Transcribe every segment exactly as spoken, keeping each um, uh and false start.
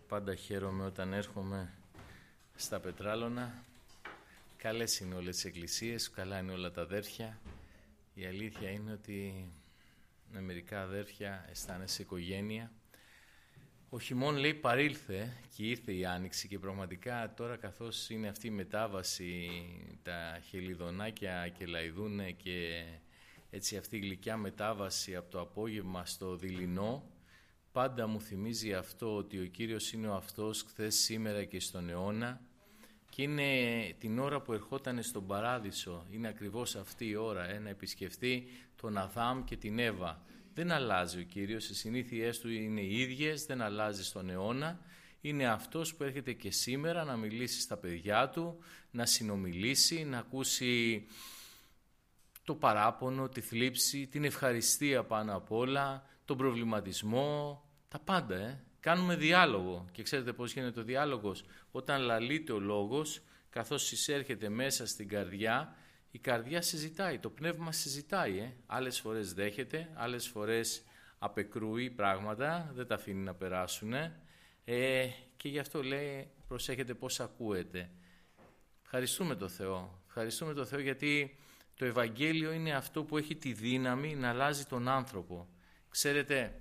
Πάντα χαίρομαι όταν έρχομαι στα Πετράλωνα. Καλές είναι όλες τις εκκλησίες, καλά είναι όλα τα αδέρφια. Η αλήθεια είναι ότι με μερικά αδέρφια αισθάνεσαι οικογένεια. Ο χειμών, λέει, παρήλθε και ήρθε η Άνοιξη και πραγματικά τώρα, καθώς είναι αυτή η μετάβαση, τα χελιδονάκια και λαϊδούνε και έτσι αυτή η γλυκιά μετάβαση από το απόγευμα στο δειλινό, πάντα μου θυμίζει αυτό ότι ο Κύριος είναι ο αυτός χθες, σήμερα και στον αιώνα και είναι την ώρα που ερχόταν στον Παράδεισο. Είναι ακριβώς αυτή η ώρα ε, να επισκεφτεί τον Αδάμ και την Εύα. Δεν αλλάζει ο Κύριος, οι συνήθειές του είναι οι ίδιες, δεν αλλάζει στον αιώνα. Είναι αυτός που έρχεται και σήμερα να μιλήσει στα παιδιά του, να συνομιλήσει, να ακούσει το παράπονο, τη θλίψη, την ευχαριστία πάνω απ' όλα, τον προβληματισμό, τα πάντα. Ε. Κάνουμε διάλογο και ξέρετε πώς γίνεται ο διάλογος. Όταν λαλείται ο λόγος, καθώς εισέρχεται μέσα στην καρδιά, η καρδιά συζητάει, το πνεύμα συζητάει. Ε. Άλλες φορές δέχεται, άλλες φορές απεκρούει πράγματα, δεν τα αφήνει να περάσουν. Ε. Ε, και γι' αυτό λέει, προσέχετε πώς ακούετε. Ευχαριστούμε το Θεό. Ευχαριστούμε το Θεό γιατί το Ευαγγέλιο είναι αυτό που έχει τη δύναμη να αλλάζει τον άνθρωπο. Ξέρετε,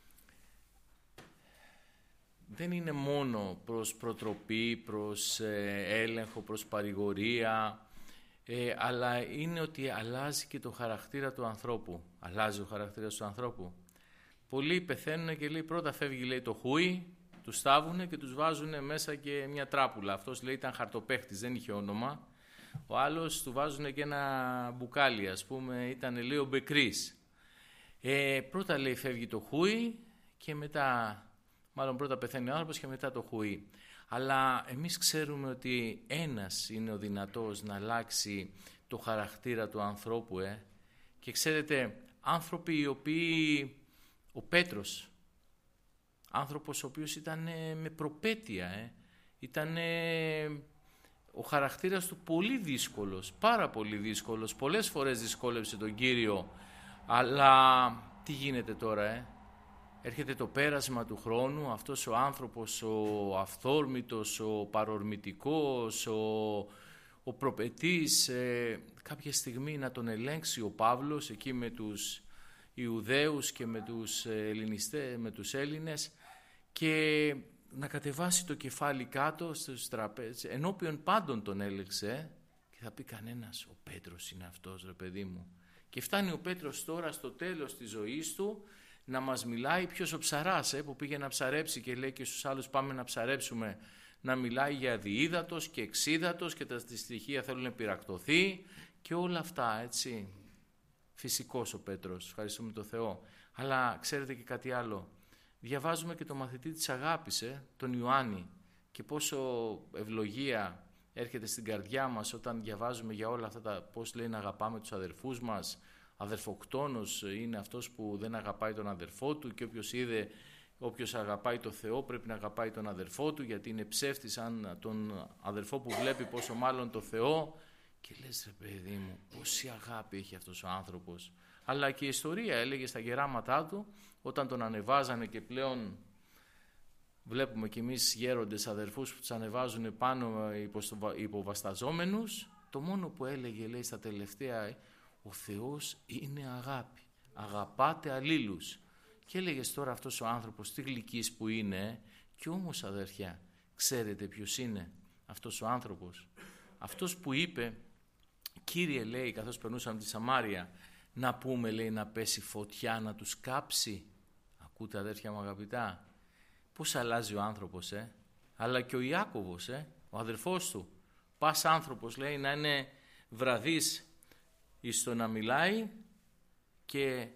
δεν είναι μόνο προς προτροπή, προς ε, έλεγχο, προς παρηγορία, ε, αλλά είναι ότι αλλάζει και το χαρακτήρα του ανθρώπου. Αλλάζει ο χαρακτήρας του ανθρώπου. Πολλοί πεθαίνουν και λέει πρώτα φεύγει, λέει, το χούι, τους στάβουνε και τους βάζουν μέσα και μια τράπουλα. Αυτός, λέει, ήταν χαρτοπαίχτης, δεν είχε όνομα. Ο άλλος του βάζουν και ένα μπουκάλι, ας πούμε, ήταν, λέει, ο Μπεκρής. Ε, πρώτα, λέει, φεύγει το χούι και μετά, μάλλον πρώτα πεθαίνει ο άνθρωπος και μετά το χούι. Αλλά εμείς ξέρουμε ότι ένας είναι ο δυνατός να αλλάξει το χαρακτήρα του ανθρώπου. Ε. Και ξέρετε, άνθρωποι οι οποίοι, ο Πέτρος, άνθρωπος ο οποίος ήταν ε, με προπέτεια, ε. ήταν... Ε, ο χαρακτήρας του πολύ δύσκολος, πάρα πολύ δύσκολος, πολλές φορές δυσκόλεψε τον Κύριο, αλλά τι γίνεται τώρα, ε? Έρχεται το πέρασμα του χρόνου, αυτός ο άνθρωπος, ο αυθόρμητος, ο παρορμητικός, ο, ο προπετής, ε, κάποια στιγμή να τον ελέγξει ο Παύλος εκεί με τους Ιουδαίους και με τους Ελληνιστές, με τους Έλληνες και να κατεβάσει το κεφάλι κάτω στους τραπέζες, ενώπιον πάντων τον έλεξε και θα πει κανένας, ο Πέτρος είναι αυτός, ρε παιδί μου. Και φτάνει ο Πέτρος τώρα στο τέλος της ζωής του να μας μιλάει, ποιος ο ψαράς ε, που πήγε να ψαρέψει και λέει και στους άλλους πάμε να ψαρέψουμε, να μιλάει για διύδατος και εξύδατος και τα στοιχεία θέλουν να πυρακτωθεί και όλα αυτά, έτσι. Φυσικός ο Πέτρος, ευχαριστούμε τον Θεό. Αλλά ξέρετε και κάτι άλλο. Διαβάζουμε και το μαθητή της αγάπης, ε, τον Ιωάννη, και πόσο ευλογία έρχεται στην καρδιά μας όταν διαβάζουμε για όλα αυτά τα, πώς λέει να αγαπάμε τους αδερφούς μας. Αδερφοκτόνος είναι αυτός που δεν αγαπάει τον αδερφό του και όποιος είδε, όποιος αγαπάει το Θεό πρέπει να αγαπάει τον αδερφό του γιατί είναι ψεύτης αν τον αδερφό που βλέπει πόσο μάλλον το Θεό. Και λες, ρε παιδί μου, πόση αγάπη έχει αυτός ο άνθρωπος. Αλλά και η ιστορία έλεγε στα γεράματά του, όταν τον ανεβάζανε και πλέον βλέπουμε κι εμείς γέροντες αδερφούς που τους ανεβάζουν πάνω υποβασταζόμενους, το μόνο που έλεγε, λέει, στα τελευταία, ο Θεός είναι αγάπη, αγαπάτε αλλήλους. Και έλεγες τώρα αυτός ο άνθρωπος τι γλυκής που είναι, και όμως αδερφιά, ξέρετε ποιος είναι αυτός ο άνθρωπος? Αυτός που είπε, Κύριε, λέει, καθώς περνούσαμε τη Σαμάρια, να πούμε, λέει, να πέσει φωτιά να τους κάψει. Ακούτε, αδέρφια μου αγαπητά, πώς αλλάζει ο άνθρωπος, ε? Αλλά και ο Ιάκωβος, ε? Ο αδερφός του. Πας άνθρωπος, λέει, να είναι βραδύς εις το να μιλάει και,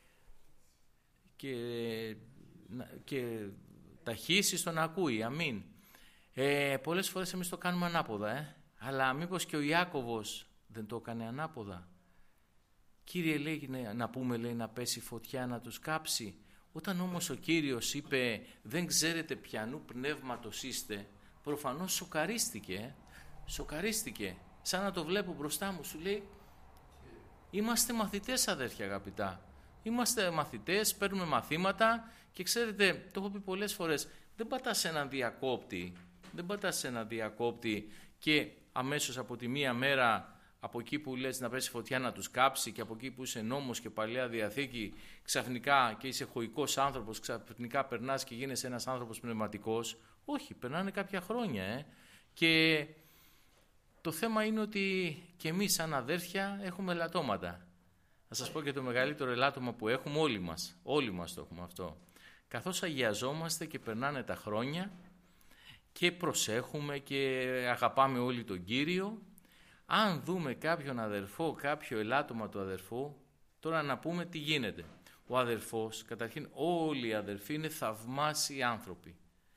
και, και ταχύς εις το να ακούει. Αμήν. Ε, πολλές φορές εμείς το κάνουμε ανάποδα, ε? Αλλά μήπως και ο Ιάκωβος δεν το έκανε ανάποδα? Κύριε, λέει, να πούμε, λέει, να πέσει φωτιά να τους κάψει. Όταν όμως ο Κύριος είπε δεν ξέρετε ποιανού πνεύματος είστε, προφανώς σοκαρίστηκε, ε? σοκαρίστηκε, σαν να το βλέπω μπροστά μου, σου λέει είμαστε μαθητές, αδέρφια αγαπητά, είμαστε μαθητές, παίρνουμε μαθήματα και ξέρετε, το έχω πει πολλές φορές, δεν πατάς σε έναν διακόπτη, δεν πατάς σε έναν διακόπτη και αμέσως από τη μία μέρα, από εκεί που λες να πέσει φωτιά να τους κάψει και από εκεί που είσαι νόμος και Παλαιά Διαθήκη, ξαφνικά και είσαι χωικός άνθρωπος, ξαφνικά περνάς και γίνεσαι ένας άνθρωπος πνευματικός. Όχι, περνάνε κάποια χρόνια. Ε. Και το θέμα είναι ότι και εμείς σαν αδέρφια έχουμε ελαττώματα. Θα σας πω και το μεγαλύτερο ελάττωμα που έχουμε όλοι μας. Όλοι μας το έχουμε αυτό. Καθώς αγιαζόμαστε και περνάνε τα χρόνια και προσέχουμε και αγαπάμε όλοι τον Κύριο, αν δούμε κάποιον αδερφό, κάποιο ελάττωμα του αδερφού, τώρα να πούμε τι γίνεται. Ο αδερφός, καταρχήν όλοι οι αδερφοί είναι θαυμάσιοι άνθρωποι.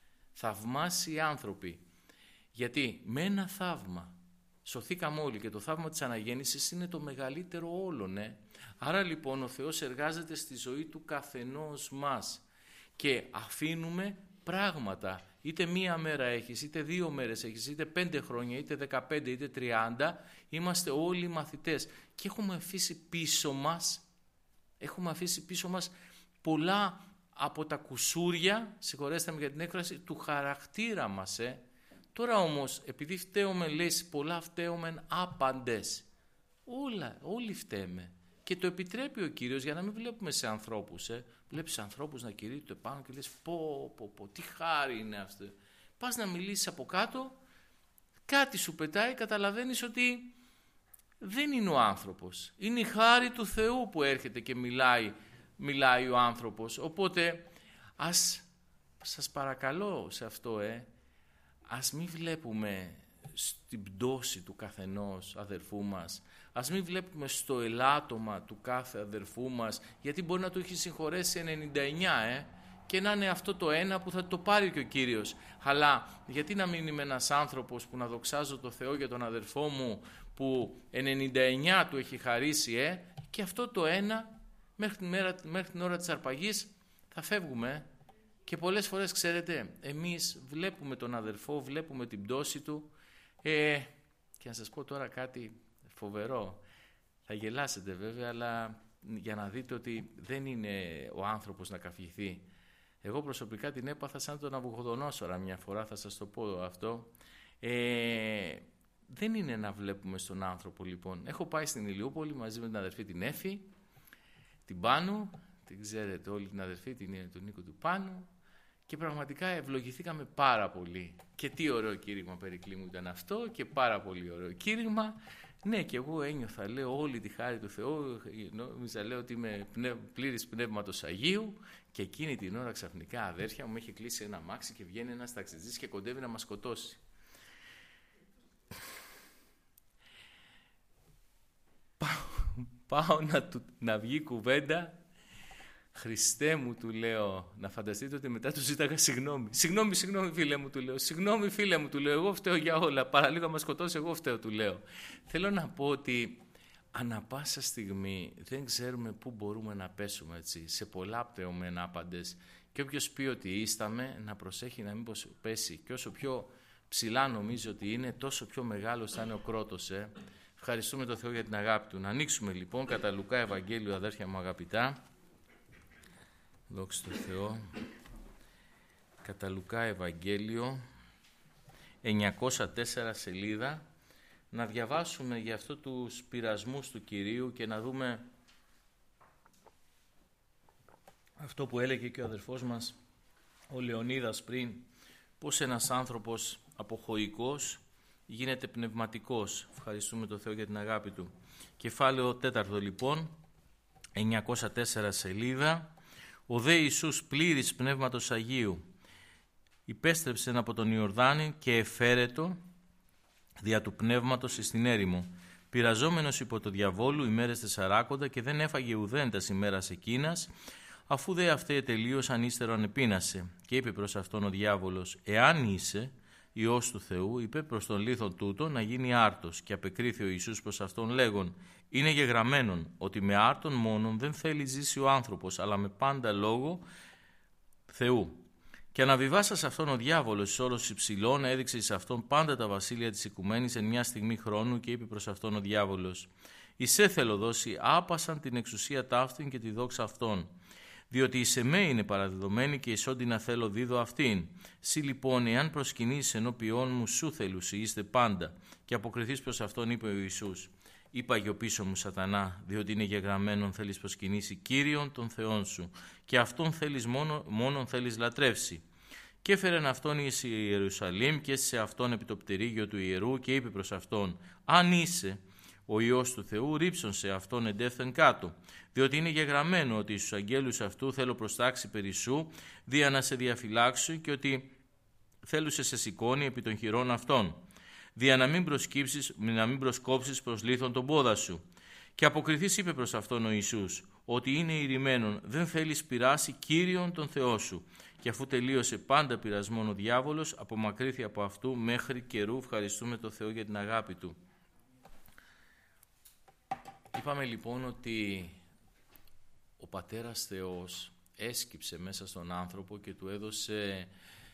Θαυμάσιοι άνθρωποι. Γιατί με ένα θαύμα σωθήκαμε όλοι και το θαύμα της αναγέννησης είναι το μεγαλύτερο όλων. Ε. Άρα λοιπόν ο Θεός εργάζεται στη ζωή του καθενός μας και αφήνουμε πράγματα. Είτε μία μέρα έχεις, είτε δύο μέρες έχεις, είτε πέντε χρόνια, είτε δεκαπέντε, είτε τριάντα, είμαστε όλοι μαθητές και έχουμε αφήσει πίσω μας, έχουμε αφήσει πίσω μας πολλά από τα κουσούρια, συγχωρέστε με για την έκφραση, του χαρακτήρα μας. Ε. Τώρα όμως, επειδή φταίουμε, λες, πολλά φταίομεν άπαντες. Όλα, όλοι φταίμε. Και το επιτρέπει ο Κύριος για να μην βλέπουμε σε ανθρώπους. Ε. Βλέπεις ανθρώπους να κηρύττουν επάνω και λες πω, πω, πω, τι χάρη είναι αυτό. Πας να μιλήσεις από κάτω, κάτι σου πετάει, καταλαβαίνεις ότι δεν είναι ο άνθρωπος. Είναι η χάρη του Θεού που έρχεται και μιλάει, μιλάει ο άνθρωπος. Οπότε, ας, σας παρακαλώ σε αυτό, ε, ας μην βλέπουμε στην πτώση του καθενός αδερφού μας, ας μην βλέπουμε στο ελάττωμα του κάθε αδερφού μας, γιατί μπορεί να του έχει συγχωρέσει ενενήντα εννιά ε, και να είναι αυτό το ένα που θα το πάρει και ο Κύριος. Αλλά γιατί να μην είμαι ένας άνθρωπος που να δοξάζω το Θεό για τον αδερφό μου που ενενήντα εννιά του έχει χαρίσει ε, και αυτό το ένα μέχρι την, μέρα, μέχρι την ώρα της αρπαγής θα φεύγουμε. Ε. Και πολλές φορές, ξέρετε, εμείς βλέπουμε τον αδερφό, βλέπουμε την πτώση του ε, και να σας πω τώρα κάτι φοβερό. Θα γελάσετε βέβαια, αλλά για να δείτε ότι δεν είναι ο άνθρωπος να καυχηθεί. Εγώ προσωπικά την έπαθα σαν τον Ναβουχοδονόσορα μια φορά, θα σας το πω αυτό. Ε, δεν είναι να βλέπουμε στον άνθρωπο λοιπόν. Έχω πάει στην Ηλιούπολη μαζί με την αδερφή την Έφη, την Πάνου, την ξέρετε όλη την αδερφή, την, τον Νίκο του Πάνου, και πραγματικά ευλογηθήκαμε πάρα πολύ. Και τι ωραίο κήρυγμα, Περικλή μου, ήταν αυτό, και πάρα πολύ ωραίο κήρυγμα. Ναι, και εγώ ένιωθα, λέω, όλη τη χάρη του Θεού, νόμιζα, λέω, ότι είμαι πλήρης πνεύματος Αγίου, και εκείνη την ώρα ξαφνικά, αδέρφια μου, έχει κλείσει ένα αμάξι και βγαίνει ένας ταξιτζής και κοντεύει να μας σκοτώσει. Πάω, πάω να, του, να βγει κουβέντα. Χριστέ μου, του λέω, να φανταστείτε ότι μετά του ζήταγα συγγνώμη. Συγγνώμη, συγγνώμη, φίλε μου, του λέω. Συγγνώμη, φίλε μου, του λέω. Εγώ φταίω για όλα. Παραλίγο να μας σκοτώσει, εγώ φταίω, του λέω. Θέλω να πω ότι ανά πάσα στιγμή δεν ξέρουμε πού μπορούμε να πέσουμε, έτσι. Σε πολλά πτεωμένα άπαντες. Και όποιος πει ότιίσταμε, να προσέχει να μην πέσει. Και όσο πιο ψηλά νομίζει ότι είναι, τόσο πιο μεγάλος θα είναι ο κρότος. Ε. Ευχαριστούμε τον Θεό για την αγάπη του. Να ανοίξουμε λοιπόν κατά Λουκά Ευαγγέλιο, αδέρφια μου αγαπητά. Δόξα τω Θεώ. Κατά Λουκά Ευαγγέλιο, εννιακόσια τέσσερα σελίδα, να διαβάσουμε για αυτό τους πειρασμούς του Κυρίου και να δούμε αυτό που έλεγε και ο αδερφός μας ο Λεωνίδας πριν, πως ένας άνθρωπος αποχωικός γίνεται πνευματικός. Ευχαριστούμε τον Θεό για την αγάπη του. Κεφάλαιο τέταρτο λοιπόν, εννιακόσια τέσσερα σελίδα. Ο δε Ιησούς πλήρης Πνεύματος Αγίου υπέστρεψε από τον Ιορδάνη και εφαίρετο δια του Πνεύματος εις την έρημο, πειραζόμενος υπό το διαβόλου ημέρες τεσσαράκοντα, και δεν έφαγε ουδέν τας ημέρας εκείνας, αφού δε αυτέ τελείωσαν ύστερον επίνασε. Και είπε προς αυτόν ο διάβολος, εάν είσαι Υιός του Θεού, είπε προς τον λίθον τούτο να γίνει άρτος. Και απεκρίθη ο Ιησούς προς αυτόν λέγον, είναι γεγραμμένον ότι με άρτον μόνον δεν θέλει ζήσει ο άνθρωπος, αλλά με πάντα λόγο Θεού. Και αναβιβάσας αυτόν ο διάβολος εις όρος υψηλών, έδειξε εις αυτόν πάντα τα βασίλεια της οικουμένης εν μια στιγμή χρόνου, και είπε προς αυτόν ο διάβολος, «Εισέ θέλω δώσει άπασαν την εξουσία ταύτην και τη δόξα αυτών. Διότι εις εμέ είναι παραδεδομένη και εις ό,τι να θέλω δίδω αυτήν. Συ λοιπόν, εάν προσκυνήσεις ενώπιόν μου, σου θέλουσι, είστε πάντα. Και αποκριθείς προς αυτόν, είπε ο Ιησούς. Είπα γιο πίσω μου, Σατανά, διότι είναι γεγραμμένον θέλεις προσκυνήσει Κύριον τον Θεόν σου, και αυτόν θέλεις μόνο, μόνον θέλεις λατρεύσει. Και έφερεν αυτόν εις Ιερουσαλήμ και σε αυτόν επί το πτερίγιο του ιερού και είπε προς αυτόν, αν είσαι ο Υιός του Θεού, ρίψον σε αυτόν εντεύθεν κάτω, διότι είναι γεγραμμένο ότι στους αγγέλους αυτού θέλω προστάξει περί σου, δια να σε διαφυλάξω, και ότι θέλουσε σε σηκώνει επί των χειρών αυτών, δια να μην προσκύψεις, να μην προσκόψεις προς λίθον τον πόδα σου. Και αποκριθείς είπε προς αυτόν ο Ιησούς, ότι είναι ηρημένον, δεν θέλεις πειράσει Κύριον τον Θεό σου. Και αφού τελείωσε πάντα πειρασμόν ο διάβολος, απομακρύθη από αυτού μέχρι καιρού. Ευχαριστούμε τον Θεό για την αγάπη του. Είπαμε λοιπόν ότι ο Πατέρας Θεός έσκυψε μέσα στον άνθρωπο και του έδωσε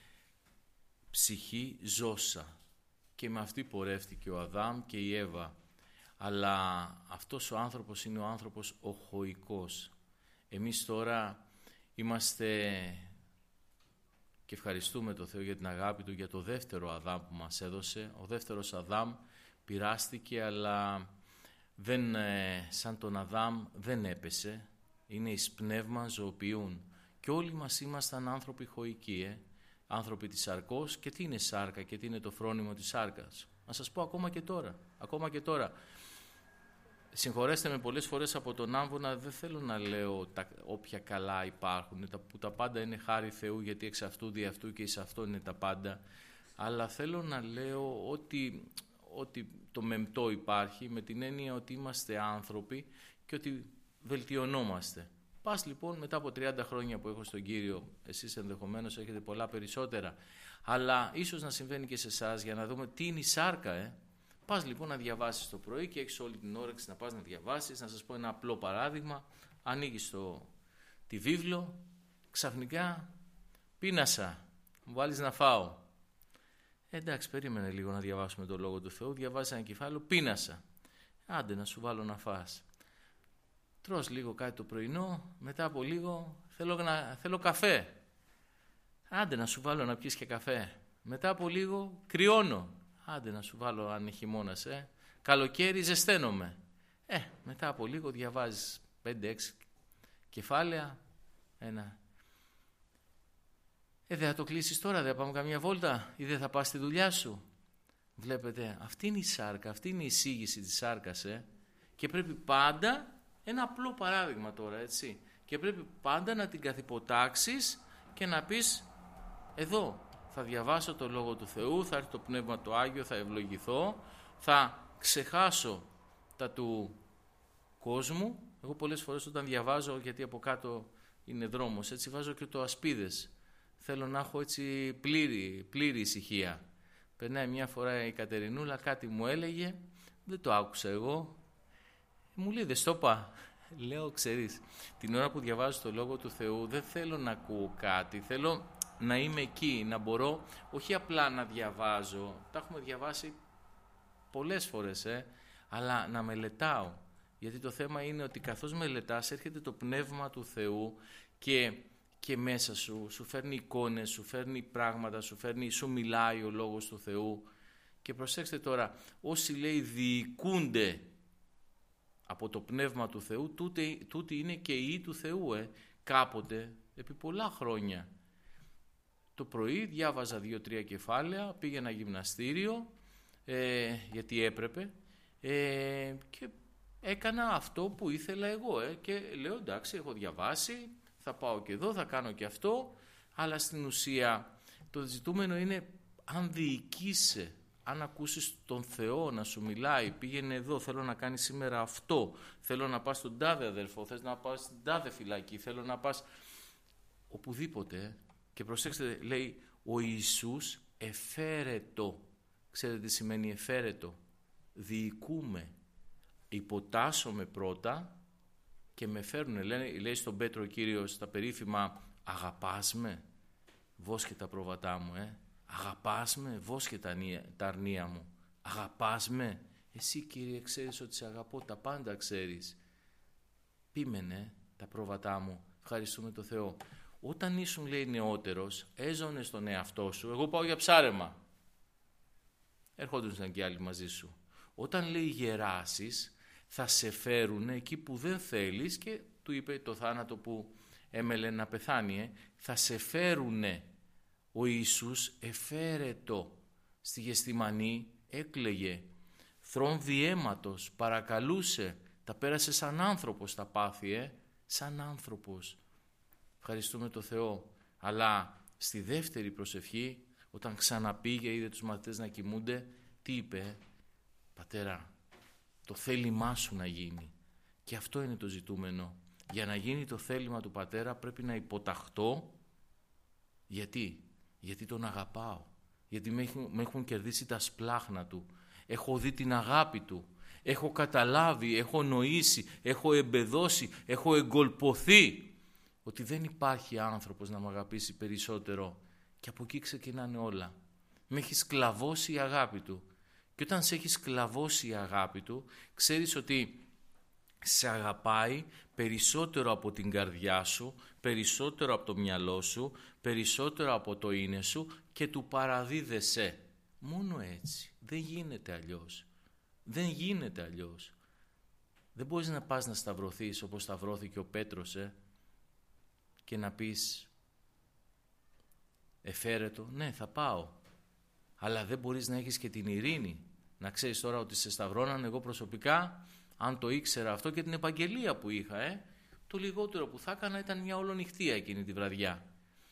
ψυχή ζώσα, και με αυτή πορεύτηκε ο Αδάμ και η Εύα. Αλλά αυτός ο άνθρωπος είναι ο άνθρωπος ο χωικός. Εμείς τώρα είμαστε, και ευχαριστούμε τον Θεό για την αγάπη του, για το δεύτερο Αδάμ που μας έδωσε. Ο δεύτερος Αδάμ πειράστηκε, αλλά δεν, σαν τον Αδάμ δεν έπεσε. Είναι εις πνεύμα ζωοποιούν. Και όλοι μας ήμασταν άνθρωποι χωικοί, ε? άνθρωποι της σαρκός. Και τι είναι σάρκα και τι είναι το φρόνιμο της σάρκας? Να σας πω ακόμα και τώρα. Ακόμα και τώρα. Συγχωρέστε με, πολλές φορές από τον άμβονα δεν θέλω να λέω τα, όποια καλά υπάρχουν, τα, που τα πάντα είναι χάρη Θεού, γιατί εξ αυτού δι' αυτού και εις αυτό είναι τα πάντα, αλλά θέλω να λέω ότι, ότι το μεμπτό υπάρχει, με την έννοια ότι είμαστε άνθρωποι και ότι βελτιωνόμαστε. Πας λοιπόν μετά από τριάντα χρόνια που έχω στον Κύριο, εσείς ενδεχομένως έχετε πολλά περισσότερα, αλλά ίσως να συμβαίνει και σε εσάς, για να δούμε τι είναι η σάρκα, ε. Πας λοιπόν να διαβάσεις το πρωί και έχεις όλη την όρεξη να πας να διαβάσεις. Να σας πω ένα απλό παράδειγμα. Ανοίγεις το, τη βίβλο, ξαφνικά πείνασα, μου βάλεις να φάω. Ε, εντάξει, περίμενε λίγο να διαβάσουμε το Λόγο του Θεού. Διαβάζεις ένα κεφάλαιο, πείνασα. Άντε να σου βάλω να φας. Τρως λίγο κάτι το πρωινό, μετά από λίγο θέλω, να, θέλω καφέ. Άντε να σου βάλω να πιεις και καφέ. Μετά από λίγο κρυώνω. Άντε να σου βάλω αν είναι χειμώνας, ε. Καλοκαίρι ζεσταίνομαι. Ε, μετά από λίγο διαβάζεις πέντε έξι κεφάλαια. Ένα. Ε, δεν θα το κλείσεις τώρα, δεν θα πάμε καμία βόλτα ή δεν θα πας στη δουλειά σου? Βλέπετε, αυτή είναι η σάρκα, αυτή είναι η εισήγηση της σάρκας, ε. Και πρέπει πάντα, ένα απλό παράδειγμα τώρα, έτσι. Και πρέπει πάντα να την καθυποτάξεις και να πεις, εδώ θα διαβάσω το Λόγο του Θεού, θα έρθει το Πνεύμα το Άγιο, θα ευλογηθώ, θα ξεχάσω τα του κόσμου. Εγώ πολλές φορές όταν διαβάζω, γιατί από κάτω είναι δρόμος, έτσι βάζω και το ασπίδες. Θέλω να έχω έτσι πλήρη, πλήρη ησυχία. Περνάει μια φορά η Κατερινούλα, κάτι μου έλεγε, δεν το άκουσα εγώ. Μου λέει, δεν στο είπα. Λέω, ξέρεις, την ώρα που διαβάζω το Λόγο του Θεού δεν θέλω να ακούω κάτι, θέλω να είμαι εκεί, να μπορώ όχι απλά να διαβάζω, τα έχουμε διαβάσει πολλές φορές, ε, αλλά να μελετάω. Γιατί το θέμα είναι ότι καθώς μελετάς έρχεται το Πνεύμα του Θεού και, και μέσα σου, σου φέρνει εικόνες, σου φέρνει πράγματα, σου, φέρνει, σου μιλάει ο Λόγος του Θεού. Και προσέξτε τώρα, όσοι λέει διοικούνται από το Πνεύμα του Θεού, τούτε, τούτοι είναι και οι του Θεού, ε, κάποτε, επί πολλά χρόνια. Το πρωί διάβαζα δύο-τρία κεφάλαια, πήγαινα γυμναστήριο, ε, γιατί έπρεπε, ε, και έκανα αυτό που ήθελα εγώ. Ε, και λέω, εντάξει, έχω διαβάσει, θα πάω και εδώ, θα κάνω και αυτό, αλλά στην ουσία το ζητούμενο είναι αν διοικείσαι, αν ακούσεις τον Θεό να σου μιλάει, πήγαινε εδώ, θέλω να κάνεις σήμερα αυτό, θέλω να πας στον τάδε αδελφό, θες να πας στην τάδε φυλακή, θέλω να πας οπουδήποτε. Και προσέξτε, λέει, ο Ιησούς εφέρετο. Ξέρετε τι σημαίνει εφέρετο? Διοικούμε. Υποτάσσομαι πρώτα και με φέρνουν. Λέει, λέει στον Πέτρο ο Κύριος τα περίφημα, αγαπάς με? Βόσκε τα πρόβατά μου, ε. Αγαπάς με? Βόσκε τα, τα αρνία μου. Αγαπάς με? Εσύ, Κύριε, ξέρεις ότι σε αγαπώ, τα πάντα ξέρεις. Πείμενε τα πρόβατά μου Ευχαριστούμε το Θεό. Όταν ήσουν, λέει, νεότερος, έζωνες τον εαυτό σου. Εγώ πάω για ψάρεμα. Ερχόντουσαν και άλλοι μαζί σου. Όταν, λέει, γεράσεις, θα σε φέρουν εκεί που δεν θέλεις, και του είπε το θάνατο που έμελε να πεθάνει. Ε. Θα σε φέρουνε. Ο Ιησούς εφέρετο στη Γεστημανή, έκλαιγε. Θρόμβη αίματος, παρακαλούσε. Τα πέρασε σαν άνθρωπος τα πάθη, ε. Σαν άνθρωπος. Ευχαριστούμε το Θεό. Αλλά στη δεύτερη προσευχή, όταν ξαναπήγε, είδε τους μαθητές να κοιμούνται, τι είπε? Πατέρα, το θέλημά σου να γίνει. Και αυτό είναι το ζητούμενο. Για να γίνει το θέλημα του Πατέρα πρέπει να υποταχτώ. Γιατί? Γιατί τον αγαπάω. Γιατί με έχουν, με έχουν κερδίσει τα σπλάχνα του. Έχω δει την αγάπη του. Έχω καταλάβει, έχω νοήσει, έχω εμπεδώσει, έχω εγκολποθεί ότι δεν υπάρχει άνθρωπος να με αγαπήσει περισσότερο. Και από εκεί ξεκινάνε όλα. Με έχει σκλαβώσει η αγάπη του. Και όταν σε έχει σκλαβώσει η αγάπη του, ξέρεις ότι σε αγαπάει περισσότερο από την καρδιά σου, περισσότερο από το μυαλό σου, περισσότερο από το είναι σου, και του παραδίδεσαι. Μόνο έτσι. Δεν γίνεται αλλιώς. Δεν γίνεται αλλιώς. Δεν μπορείς να πας να σταυρωθείς όπως σταυρώθηκε ο Πέτρος, ε, και να πεις εφαίρετο, ναι, θα πάω. Αλλά δεν μπορείς να έχεις και την ειρήνη. Να ξέρεις τώρα ότι σε σταυρώναν. Εγώ προσωπικά, αν το ήξερα αυτό, και την επαγγελία που είχα, ε, το λιγότερο που θα έκανα ήταν μια ολονυχτία εκείνη τη βραδιά.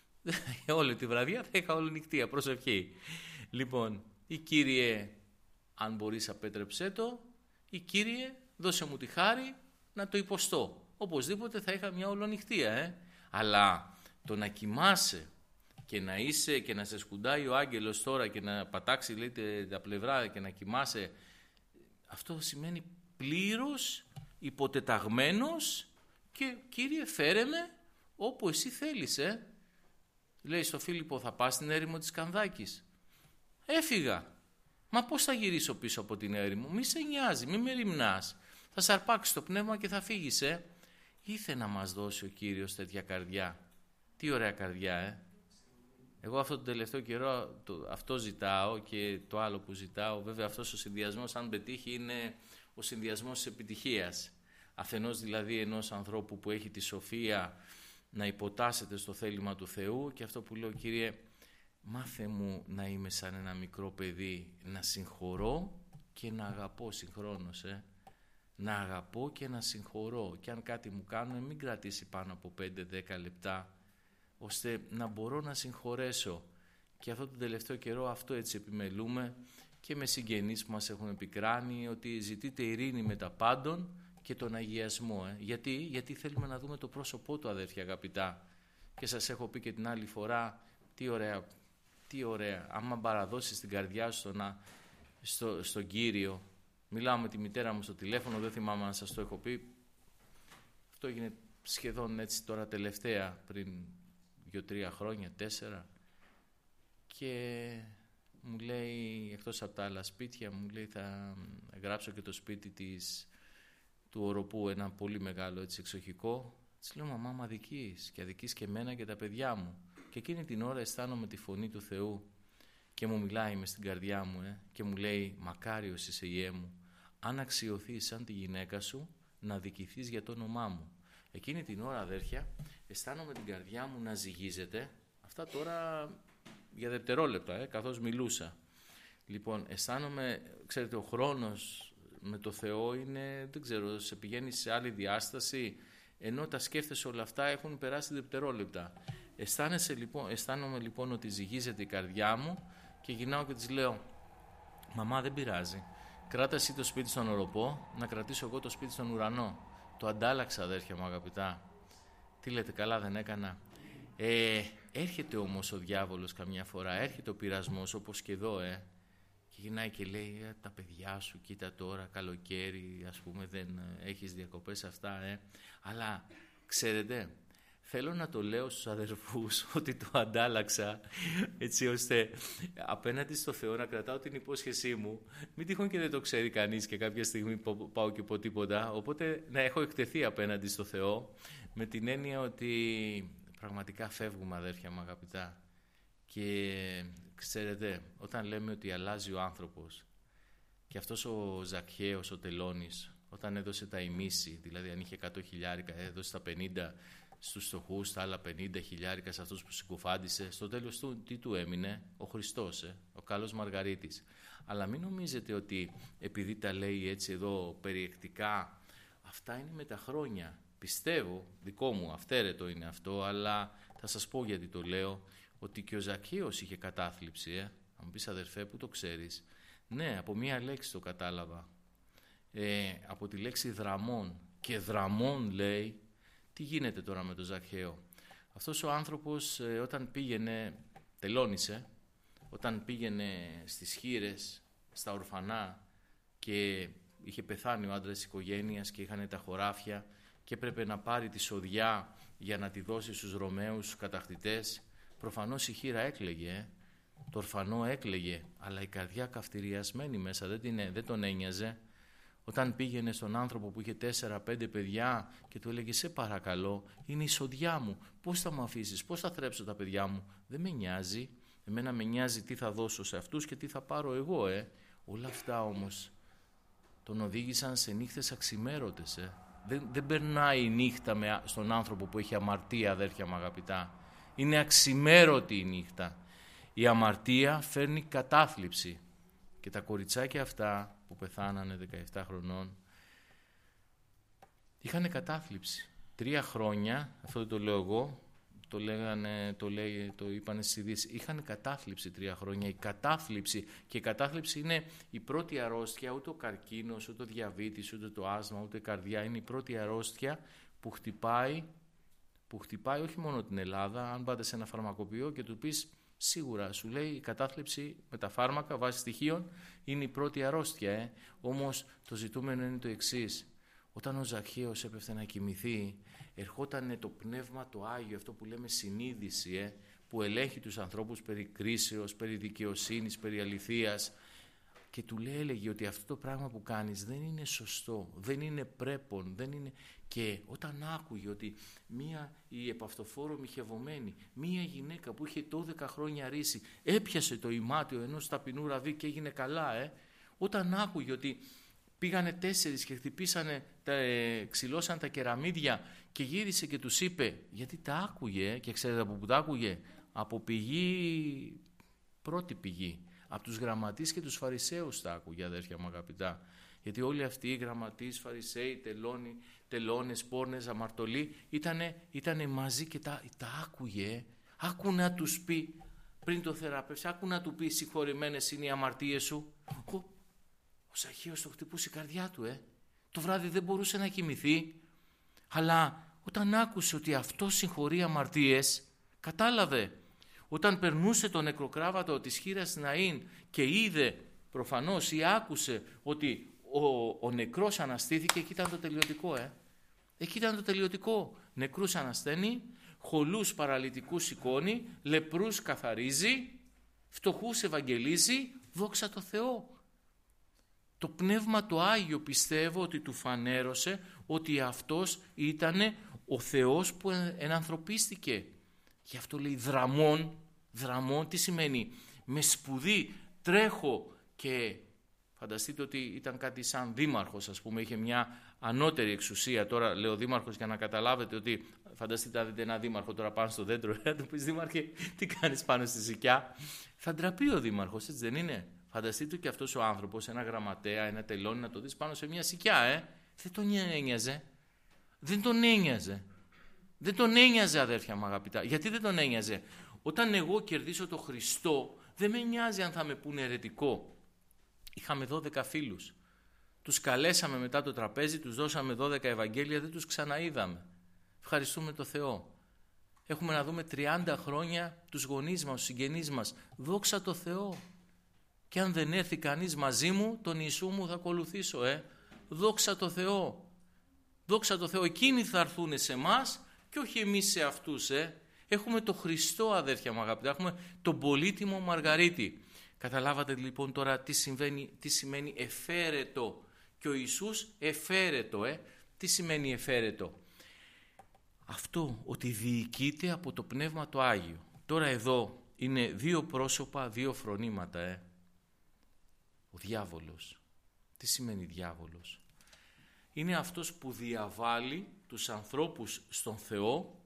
Όλη τη βραδιά θα είχα ολονυχτία, προσευχή. Λοιπόν, η Κύριε, αν μπορείς απέτρεψέ το, η Κύριε δώσε μου τη χάρη να το υποστώ. Οπωσδήποτε θα είχα μια ολονυχτία, ε. Αλλά το να κοιμάσαι και να είσαι και να σε σκουντάει ο άγγελος τώρα και να πατάξει, λέτε, τα πλευρά και να κοιμάσαι, αυτό σημαίνει πλήρως υποτεταγμένος και Κύριε φέρε με όπου εσύ θέλεις, ε. Λέει στο Φίλιππο, θα πας στην έρημο της Κανδάκης. Έφυγα. Μα πώς θα γυρίσω πίσω από την έρημο? Μη σε νοιάζει, μη με ρημνάς. Θα σ' αρπάξει το πνεύμα και θα φύγεις, ε. Ήθε να μας δώσει ο Κύριος τέτοια καρδιά. Τι ωραία καρδιά, ε. Εγώ αυτό το τελευταίο καιρό το, αυτό ζητάω, και το άλλο που ζητάω, βέβαια αυτός ο συνδυασμός, αν πετύχει, είναι ο συνδυασμός της επιτυχίας. Αφενός δηλαδή ενός ανθρώπου που έχει τη σοφία να υποτάσσεται στο θέλημα του Θεού, και αυτό που λέω, Κύριε, μάθε μου να είμαι σαν ένα μικρό παιδί, να συγχωρώ και να αγαπώ συγχρόνως, ε. Να αγαπώ και να συγχωρώ, και αν κάτι μου κάνουν μην κρατήσει πάνω από πέντε δέκα λεπτά, ώστε να μπορώ να συγχωρέσω. Και αυτό τον τελευταίο καιρό αυτό έτσι επιμελούμε, και με συγγενείς που μας έχουν επικράνει, ότι ζητείτε ειρήνη με τα πάντων και τον αγιασμό. Ε. Γιατί? Γιατί θέλουμε να δούμε το πρόσωπό του, αδέρφια αγαπητά. Και σας έχω πει και την άλλη φορά, τι ωραία, τι ωραία. Άμα παραδώσεις την καρδιά σου στο να, στο, στον Κύριο. Μιλάω με τη μητέρα μου στο τηλέφωνο, δεν θυμάμαι αν σας το έχω πει. Αυτό έγινε σχεδόν έτσι τώρα τελευταία, πριν δύο-τρία χρόνια, τέσσερα. Και μου λέει, εκτός από τα άλλα σπίτια, μου λέει θα γράψω και το σπίτι της, του Οροπού, ένα πολύ μεγάλο έτσι εξοχικό. Της λέω, μαμά, μα αδικείς, και αδικείς και εμένα και τα παιδιά μου. Και εκείνη την ώρα αισθάνομαι τη φωνή του Θεού και μου μιλάει μες στην καρδιά μου, ε, και μου λέει, μακάριος είσαι Υιέ μου, αν αξιωθείς σαν τη γυναίκα σου, να δικηθείς για το όνομά μου. Εκείνη την ώρα, αδέρφια, αισθάνομαι την καρδιά μου να ζυγίζεται. Αυτά τώρα για δευτερόλεπτα, ε, καθώς μιλούσα. Λοιπόν, αισθάνομαι, ξέρετε, ο χρόνος με το Θεό είναι, δεν ξέρω, σε πηγαίνει σε άλλη διάσταση, ενώ τα σκέφτεσαι όλα αυτά έχουν περάσει δευτερόλεπτα. Αισθάνεσαι, λοιπόν, αισθάνομαι λοιπόν ότι ζυγίζεται η καρδιά μου, και γυρνάω και της λέω, μαμά, δεν πειράζει. Κράτα εσύ το σπίτι στον Οροπό, να κρατήσω εγώ το σπίτι στον ουρανό. Το αντάλλαξα, αδέρφια μου αγαπητά. Τι λέτε, καλά δεν έκανα? Ε, έρχεται όμως ο διάβολος καμιά φορά, έρχεται ο πειρασμός, όπως και εδώ, ε. Και γυρνάει και λέει, ε, τα παιδιά σου, κοίτα τώρα, καλοκαίρι, ας πούμε, δεν έχεις διακοπές αυτά, ε. Αλλά, ξέρετε, θέλω να το λέω στους αδερφούς ότι το αντάλλαξα, έτσι ώστε απέναντι στο Θεό να κρατάω την υπόσχεσή μου. Μην τυχόν και δεν το ξέρει κανείς και κάποια στιγμή πάω και πω τίποτα. Οπότε να έχω εκτεθεί απέναντι στο Θεό, Με την έννοια ότι πραγματικά φεύγουμε, αδέρφια μου αγαπητά. Και ξέρετε, όταν λέμε ότι αλλάζει ο άνθρωπος, και αυτός ο Ζακχαίος, ο τελώνης, όταν έδωσε τα ημίση, δηλαδή αν είχε εκατό χιλιάρικα, έδωσε τα πενήντα στους φτωχούς, τα άλλα πενήντα χιλιάρικα σε αυτούς που συγκοφάντησε, στο τέλος του τι του έμεινε? Ο Χριστός, ε, ο καλός Μαργαρίτης. Αλλά μην νομίζετε ότι επειδή τα λέει έτσι εδώ περιεκτικά, αυτά είναι με τα χρόνια. Πιστεύω, δικό μου αυθαίρετο είναι αυτό, αλλά θα σας πω γιατί το λέω, ότι και ο Ζακχαίος είχε κατάθλιψη. Ε. Αν μου πεις, αδερφέ, που το ξέρεις? Ναι, από μία λέξη το κατάλαβα. Ε, από τη λέξη δραμών. Και δραμών, λέει, τι γίνεται τώρα με τον Ζακχαίο? Αυτός ο άνθρωπος ε, όταν πήγαινε, τελώνησε, όταν πήγαινε στις χήρες, στα ορφανά και είχε πεθάνει ο άντρας της οικογένειας και είχαν τα χωράφια και έπρεπε να πάρει τη σοδιά για να τη δώσει στους Ρωμαίους, στους κατακτητές, προφανώς η χήρα έκλαιγε, ε. Το ορφανό έκλαιγε, αλλά η καρδιά καυτηριασμένη μέσα, δεν, την, δεν τον ένοιαζε. Όταν πήγαινε στον άνθρωπο που είχε τέσσερα πέντε παιδιά και του έλεγε «Σε παρακαλώ, είναι η σοδιά μου, πώς θα μου αφήσεις, πώς θα θρέψω τα παιδιά μου?» Δεν με νοιάζει, εμένα με νοιάζει τι θα δώσω σε αυτούς και τι θα πάρω εγώ. Ε. Όλα αυτά όμως τον οδήγησαν σε νύχτες αξιμέρωτες. Ε. Δεν, δεν περνάει η νύχτα με, στον άνθρωπο που έχει αμαρτία, αδέρφια μου αγαπητά. Είναι αξιμέρωτη η νύχτα. Η αμαρτία φέρνει κατάθλιψη. Και τα κοριτσάκια αυτά που πεθάνανε δεκαεπτά χρονών είχαν κατάθλιψη. Τρία χρόνια, αυτό δεν το λέω εγώ, το, λέγανε, το, λέει, το είπανε στις ειδήσεις, είχαν κατάθλιψη τρία χρόνια. Η κατάθλιψη, και η κατάθλιψη είναι η πρώτη αρρώστια, ούτε ο καρκίνος, ούτε ο διαβήτης, ούτε το άσθμα, ούτε η καρδιά. Είναι η πρώτη αρρώστια που χτυπάει, που χτυπάει όχι μόνο την Ελλάδα. Αν πάτε σε ένα φαρμακοποιό και του πεις, σίγουρα σου λέει η κατάθλιψη με τα φάρμακα βάσει στοιχείων είναι η πρώτη αρρώστια. Ε. Όμως το ζητούμενο είναι το εξής. Όταν ο Ζακχαίος έπεφτε να κοιμηθεί, ερχόταν το πνεύμα το Άγιο, αυτό που λέμε συνείδηση, ε, που ελέγχει τους ανθρώπους περί κρίσεως, περί δικαιοσύνης, περί αληθείας, και του λέει, έλεγε ότι αυτό το πράγμα που κάνεις δεν είναι σωστό, δεν είναι πρέπον, δεν είναι... Και όταν άκουγε ότι μία η επαυτοφόρο μοιχευωμένη, μία γυναίκα που είχε δώδεκα χρόνια ρίση, έπιασε το ημάτιο ενός ταπεινού ραβή και έγινε καλά, ε. Όταν άκουγε ότι πήγανε τέσσερις και χτυπήσανε, τα, ε, ξυλώσαν τα κεραμίδια και γύρισε και τους είπε, γιατί τα άκουγε, ε, και ξέρετε από που τα άκουγε? Από πηγή, πρώτη πηγή. Από τους γραμματείς και τους φαρισαίους τα άκουγε, αδέρφια μου αγαπητά. Γιατί όλοι αυτοί οι γραμματείς, φαρισαίοι, τελώνοι, τελώνες, πόρνες, αμαρτωλοί ήτανε, ήτανε μαζί και τα, τα άκουγε. Άκου να τους πει πριν το θεραπεύσει, άκου να του πει συγχωρημένες είναι οι αμαρτίες σου. Ο, ο Ζακχαίος το χτυπούσε η καρδιά του. Ε. Το βράδυ δεν μπορούσε να κοιμηθεί. Αλλά όταν άκουσε ότι αυτό συγχωρεί αμαρτίες, κατάλαβε. Όταν περνούσε το νεκροκράβατο της χήρας Ναΐν και είδε προφανώς ή άκουσε ότι ο, ο νεκρός αναστήθηκε, εκεί ήταν το τελειωτικό. Ε. Εκεί ήταν το τελειωτικό. Νεκρούς ανασταίνει, χολούς παραλυτικούς σηκώνει, λεπρούς καθαρίζει, φτωχούς ευαγγελίζει, δόξα τω Θεώ. Το Πνεύμα το Άγιο πιστεύω ότι του φανέρωσε ότι αυτός ήταν ο Θεός που ενανθρωπίστηκε. Γι' αυτό λέει δραμών. Δραμών τι σημαίνει? Με σπουδή τρέχω, και φανταστείτε ότι ήταν κάτι σαν δήμαρχος, ας πούμε, είχε μια ανώτερη εξουσία. Τώρα λέω δήμαρχος για να καταλάβετε ότι φανταστείτε αν δείτε ένα δήμαρχο τώρα πάνω στο δέντρο, να του πεις δήμαρχε τι κάνεις πάνω στη ζυκιά? Θα ντραπεί ο δήμαρχος, έτσι δεν είναι? Φανταστείτε και αυτός ο άνθρωπος, ένα γραμματέα, ένα τελώνι, να το δεις πάνω σε μια ζυκιά, ε? Δεν τον ένοιαζε. Δεν τον ένοιαζε. Δεν τον ένοιαζε, αδέρφια μου αγαπητά. Γιατί δεν τον ένοιαζε? Όταν εγώ κερδίσω το Χριστό, δεν με νοιάζει αν θα με πούνε αιρετικό. Είχαμε δώδεκα φίλους. Τους καλέσαμε μετά το τραπέζι, τους δώσαμε δώδεκα Ευαγγέλια, δεν τους ξαναείδαμε. Ευχαριστούμε το Θεό. Έχουμε να δούμε τριάντα χρόνια τους γονείς μας, τους συγγενείς μας. Δόξα τω Θεώ. Και αν δεν έρθει κανείς μαζί μου, τον Ιησού μου θα ακολουθήσω. Ε. Δόξα τω Θεώ. Δόξα τω Θεώ. Εκείνοι θα έρθουν σε εμάς και όχι εμείς σε αυτούς. Ε. Έχουμε το Χριστό, αδέρφια μου αγαπητά. Έχουμε τον πολύτιμο Μαργαρίτη. Καταλάβατε λοιπόν τώρα τι, συμβαίνει, τι σημαίνει εφαίρετο. Και ο Ιησούς εφαίρετο. Ε. Τι σημαίνει εφαίρετο? Αυτό, ότι διοικείται από το Πνεύμα το Άγιο. Τώρα εδώ είναι δύο πρόσωπα, δύο φρονήματα. Ε. Ο διάβολος. Τι σημαίνει διάβολος? Είναι αυτός που διαβάλλει τους ανθρώπους στον Θεό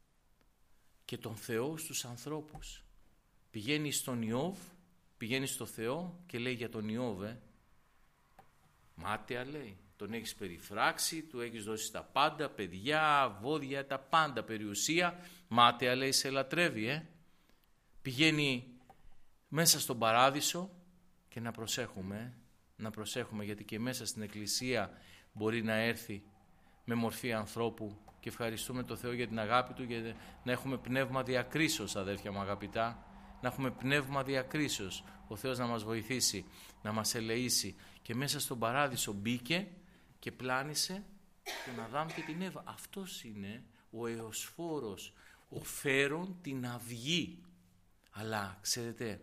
και τον Θεό στους ανθρώπους. Πηγαίνει στον Ιώβ, πηγαίνει στο Θεό και λέει για τον Ιώβ, ε, μάταια λέει, τον έχεις περιφράξει, του έχεις δώσει τα πάντα, παιδιά, βόδια, τα πάντα, περιουσία, μάταια λέει σε λατρεύει, ε. Πηγαίνει μέσα στον παράδεισο και να προσέχουμε, ε, να προσέχουμε γιατί και μέσα στην εκκλησία μπορεί να έρθει με μορφή ανθρώπου και ευχαριστούμε τον Θεό για την αγάπη Του, για να έχουμε πνεύμα διακρίσεως, αδέρφια μου αγαπητά, να έχουμε πνεύμα διακρίσεως, ο Θεός να μας βοηθήσει, να μας ελεήσει. Και μέσα στον παράδεισο μπήκε και πλάνησε τον Αδάμ και την Εύα. Αυτός είναι ο εωσφόρος, ο φέρον την αυγή. Αλλά ξέρετε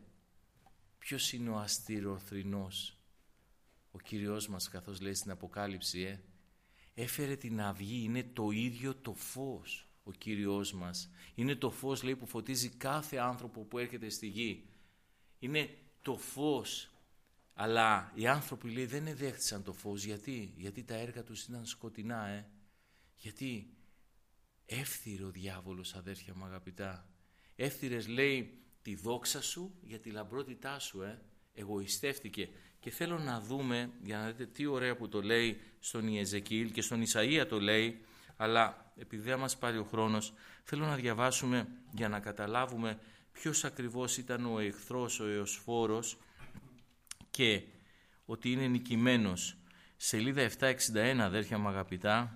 ποιος είναι ο αστηροθρηνός? Ο Κύριος μας, καθώς λέει στην Αποκάλυψη, ε, έφερε την αυγή, είναι το ίδιο το φως. Ο Κύριος μας είναι το φως, λέει, που φωτίζει κάθε άνθρωπο που έρχεται στη γη. Είναι το φως. Αλλά οι άνθρωποι, λέει, δεν εδέχτησαν το φως. Γιατί? Γιατί τα έργα τους ήταν σκοτεινά, ε. Γιατί εύθυρε ο διάβολος, αδέρφια μου αγαπητά. Εύθυρες, λέει, τη δόξα σου για τη λαμπρότητά σου, ε. Εγωιστεύτηκε. Και θέλω να δούμε, για να δείτε τι ωραία που το λέει στον Ιεζεκιήλ και στον Ισαΐα το λέει, αλλά επειδή δεν μας πάρει ο χρόνος, θέλω να διαβάσουμε για να καταλάβουμε ποιος ακριβώς ήταν ο εχθρός, ο εωσφόρος, και ότι είναι νικημένος. Σελίδα επτακόσια εξήντα ένα, αδέρφια μου αγαπητά,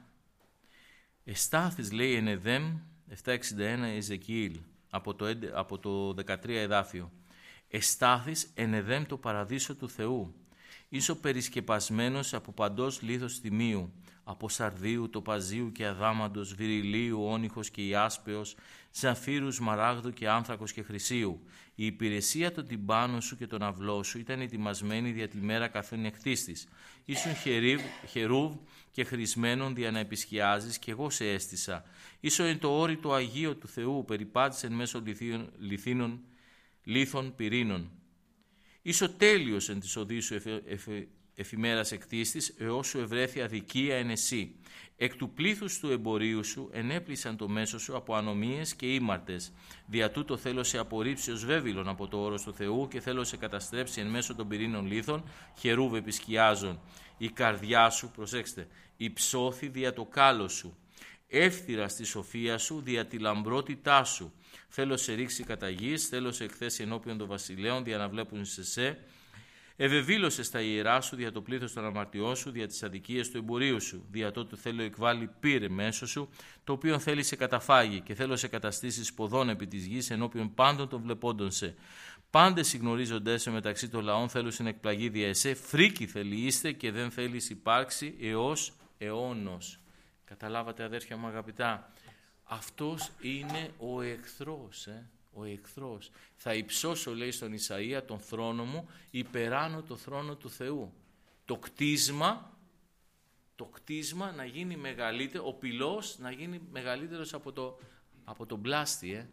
εστάθης, λέει, εν Εδέμ, επτακόσια εξήντα ένα Ιεζεκιήλ, από το, από το δεκατρία εδάφιο. Εστάθης εν Εδέμ το παραδείσο του Θεού, ίσο περισκεπασμένος από παντός λίθος τιμίου, από σαρδίου, τοπαζίου και αδάμαντος, βυριλίου, όνυχος και ιάσπεως, ζαφύρου, σμαράγδου και άνθρακος και χρυσίου. Η υπηρεσία των τυμπάνων σου και των αυλών σου ήταν ετοιμασμένη δια τη μέρα καθόν εκτίστης. Ήσουν χερούβ και χρησμένον δια να επισκιάζεις, και εγώ σε έστησα. Ίσο εν το όρι το Αγίο του Θεού, περιπάτησε εν μέσω λιθίνων, λίθων πυρήνων. Ίσο τέλειος εν της οδής σου εφε, εφε, εφημέρας εκτίστης, εώς σου ευρέθη αδικία εν εσύ. Εκ του πλήθους του εμπορίου σου ενέπλησαν το μέσο σου από ανομίες και ήμαρτες. Δια τούτο θέλω σε απορρίψει ως βέβυλον από το όρος του Θεού και θέλω σε καταστρέψει εν μέσω των πυρήνων λίθων, χερούβ επισκιάζων. Η καρδιά σου, προσέξτε, υψώθη δια το κάλο σου. Εύθυρα στη σοφία σου δια τη λαμπρότητά σου. Θέλω σε ρίξει κατά γης, θέλω σε εκθέσει ενώπιον των βασιλέων, δια να βλέπουν σε σε. Ευεβήλωσε στα ιερά σου δια το πλήθος των αμαρτιών σου, δια τις αδικίες του εμπορίου σου. Δια τότου θέλω εκβάλει πύρε μέσω σου, το οποίο θέλει σε καταφάγει, και θέλω σε καταστήσεις ποδών επί της γης ενώπιον πάντων των βλεπόντων σε. Πάντες συγνωρίζοντές σε μεταξύ των λαών θέλουν στην εκπλαγή δια εσέ. Φρίκοι θέλει είστε και δεν θέλεις υπάρξει έως αιώνος. Καταλάβατε, αδέρφια μου αγαπητά? Αυτός είναι ο εχθρός, ε? Ο εχθρός. Θα υψώσω, λέει στον Ισαΐα, τον θρόνο μου, υπεράνω το θρόνο του Θεού. Το κτίσμα, το κτίσμα να γίνει μεγαλύτερο, ο πυλός να γίνει μεγαλύτερος από, το, από τον πλάστη. Ε?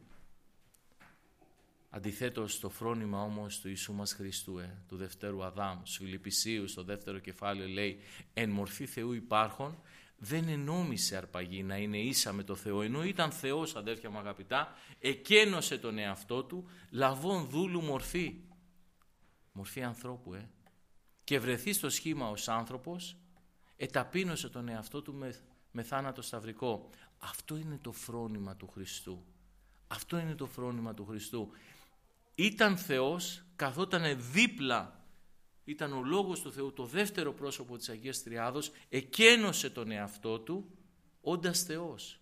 Αντιθέτως, το φρόνημα όμως του Ιησού μας Χριστού, ε, του δευτέρου Αδάμ, στους Φιλιππισίους, στο δεύτερο κεφάλαιο λέει, εν μορφή Θεού υπάρχων, δεν ενόμισε αρπαγή να είναι ίσα με το Θεό, ενώ ήταν Θεός, αδέρφια μου αγαπητά, εκένωσε τον εαυτό του, λαβών δούλου μορφή, μορφή ανθρώπου, ε. και βρεθεί στο σχήμα ως άνθρωπος, εταπείνωσε τον εαυτό του με, με θάνατο σταυρικό. Αυτό είναι το φρόνημα του Χριστού. Αυτό είναι το φρόνημα του Χριστού. Ήταν Θεός, καθότανε δίπλα, ήταν ο Λόγος του Θεού, το δεύτερο πρόσωπο της Αγίας Τριάδος, εκένωσε τον εαυτό του, όντας Θεός.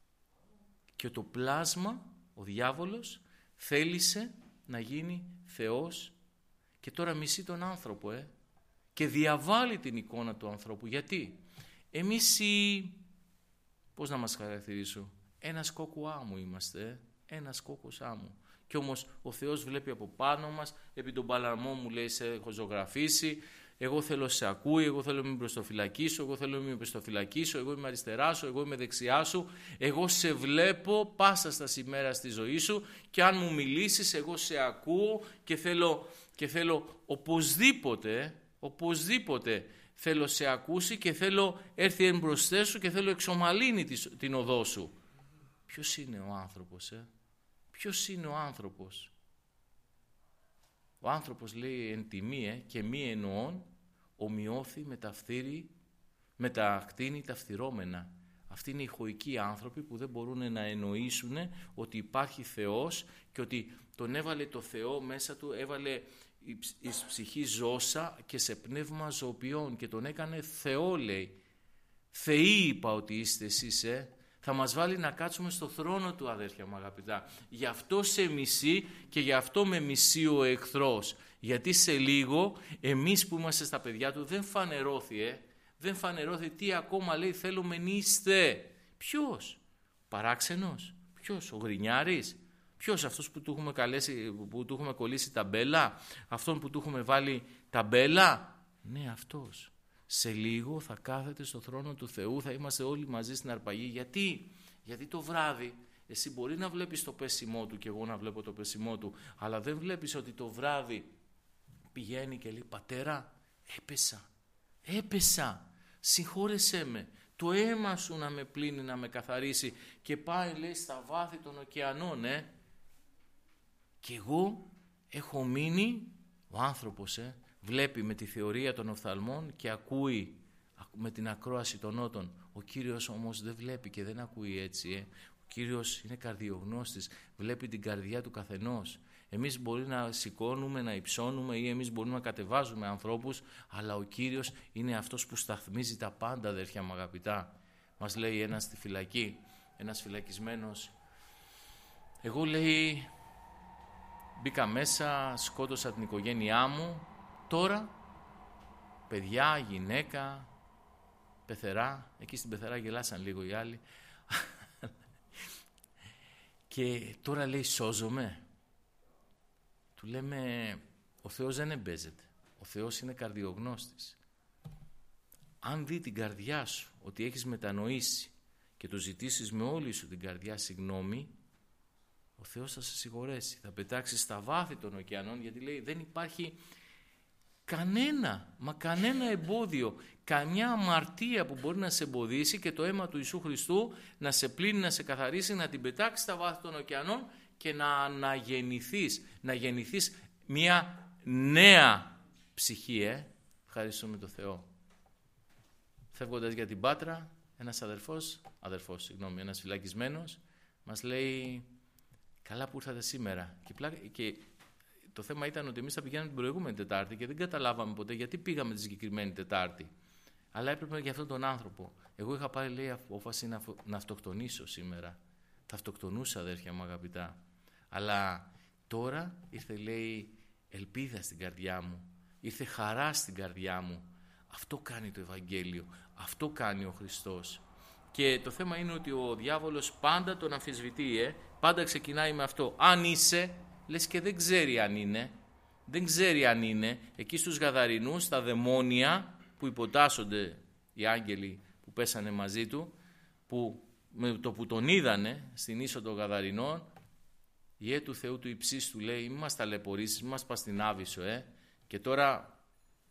Και το πλάσμα, ο διάβολος, θέλησε να γίνει Θεός και τώρα μισεί τον άνθρωπο, ε, και διαβάλλει την εικόνα του ανθρώπου. Γιατί? Εμείς οι, πώς να μας χαρακτηρίσω, ένας κόκκου άμμου είμαστε, ε, ένας κόκκος άμμου. Κι όμως ο Θεός βλέπει από πάνω μας, επί τον παλαμό μου λέει σε έχω ζωγραφίσει, εγώ θέλω σε ακούει, εγώ θέλω να μην μπροστοφυλακίσω, εγώ θέλω να μην μπροστοφυλακίσω, εγώ είμαι αριστερά σου, εγώ είμαι δεξιά σου, εγώ σε βλέπω πάσα στα σημέρα στη ζωή σου και αν μου μιλήσεις εγώ σε ακούω και θέλω, και θέλω οπωσδήποτε, οπωσδήποτε θέλω σε ακούσει και θέλω έρθει εμπροστέ σου και θέλω εξομαλύνει την οδό σου. Ποιος είναι ο άνθρωπος, ε? Ποιος είναι ο άνθρωπος? Ο άνθρωπος λέει εν τιμίε και μη εννοών ομοιώθη με τα φθήρι, με τα κτίνη τα φθυρώμενα. Αυτοί είναι οι ηχοικοί άνθρωποι που δεν μπορούν να εννοήσουν ότι υπάρχει Θεός και ότι τον έβαλε το Θεό μέσα του, έβαλε η ψυχή ζώσα και σε πνεύμα ζωοποιών και τον έκανε Θεό, λέει. Θεοί είπα ότι είστε εσείς, ε. Θα μας βάλει να κάτσουμε στο θρόνο του, αδέρφια μου αγαπητά. Γι' αυτό σε μισεί και γι' αυτό με μισεί ο εχθρός. Γιατί σε λίγο εμείς που είμαστε στα παιδιά του δεν φανερώθη, ε. Δεν φανερώθη τι ακόμα λέει θέλουμε νήστε. Ποιος? Παράξενος? Ποιος? Ο Γρινιάρης? Ποιος? Αυτός που του έχουμε, καλέσει, που του έχουμε κολλήσει ταμπέλα? Αυτόν που του έχουμε βάλει ταμπέλα? Ναι, αυτός. Σε λίγο θα κάθεται στο θρόνο του Θεού, θα είμαστε όλοι μαζί στην αρπαγή. Γιατί? Γιατί το βράδυ εσύ μπορεί να βλέπεις το πέσιμό του και εγώ να βλέπω το πέσιμό του, αλλά δεν βλέπεις ότι το βράδυ πηγαίνει και λέει πατέρα έπεσα, έπεσα, συγχώρεσέ με, το αίμα σου να με πλύνει, να με καθαρίσει και πάει λέει στα βάθη των ωκεανών, ε. Και εγώ έχω μείνει, ο άνθρωπος, ε, βλέπει με τη θεωρία των οφθαλμών και ακούει με την ακρόαση των νότων. Ο Κύριος όμως δεν βλέπει και δεν ακούει έτσι. Ε. Ο Κύριος είναι καρδιογνώστης, βλέπει την καρδιά του καθενός. Εμείς μπορεί να σηκώνουμε, να υψώνουμε ή εμείς μπορούμε να κατεβάζουμε ανθρώπους, αλλά ο Κύριος είναι αυτός που σταθμίζει τα πάντα, αδέρφια μου αγαπητά. Μας λέει ένας στη φυλακή, ένας φυλακισμένος. Εγώ λέει μπήκα μέσα, σκότωσα την οικογένειά μου. Τώρα, παιδιά, γυναίκα, πεθερά, εκεί στην πεθερά γελάσαν λίγο οι άλλοι. Και τώρα λέει σώζομαι. Του λέμε, ο Θεός δεν εμπέζεται. Ο Θεός είναι καρδιογνώστης. Αν δει την καρδιά σου ότι έχεις μετανοήσει και του ζητήσεις με όλη σου την καρδιά συγγνώμη, ο Θεός θα σε συγχωρέσει. Θα πετάξει στα βάθη των ωκεανών, γιατί λέει δεν υπάρχει κανένα, μα κανένα εμπόδιο, καμιά αμαρτία που μπορεί να σε εμποδίσει και το αίμα του Ιησού Χριστού να σε πλύνει, να σε καθαρίσει, να την πετάξει στα βάθη των ωκεανών και να αναγεννηθείς, να γεννηθείς μια νέα ψυχή, ε. Ευχαριστούμε τον Θεό. Φεύγοντας για την Πάτρα, ένας αδερφός, αδερφός, συγγνώμη, ένας φυλακισμένος, μας λέει καλά που ήρθατε σήμερα. Και, πλά, και το θέμα ήταν ότι εμείς θα πηγαίναμε την προηγούμενη Τετάρτη και δεν καταλάβαμε ποτέ γιατί πήγαμε τη συγκεκριμένη Τετάρτη. Αλλά έπρεπε για αυτόν τον άνθρωπο. Εγώ είχα πάρει, λέει, απόφαση να, να αυτοκτονήσω σήμερα. Θα αυτοκτονούσα, αδέρφια μου αγαπητά. Αλλά τώρα ήρθε, λέει, ελπίδα στην καρδιά μου. Ήρθε χαρά στην καρδιά μου. Αυτό κάνει το Ευαγγέλιο. Αυτό κάνει ο Χριστός. Και το θέμα είναι ότι ο διάβολος πάντα τον αμφισβητεί, ε? Πάντα ξεκινάει με αυτό. Αν είσαι, λες και δεν ξέρει αν είναι. Δεν ξέρει αν είναι. Εκεί στους Γαδαρινούς, στα δαιμόνια που υποτάσσονται οι άγγελοι που πέσανε μαζί του, που με το που τον είδανε στην ίσο των Γαδαρινών, η ε του Θεού του υψίστου λέει, μη μας ταλαιπωρήσεις, μη μας πας στην Άβυσσο, ε. Και τώρα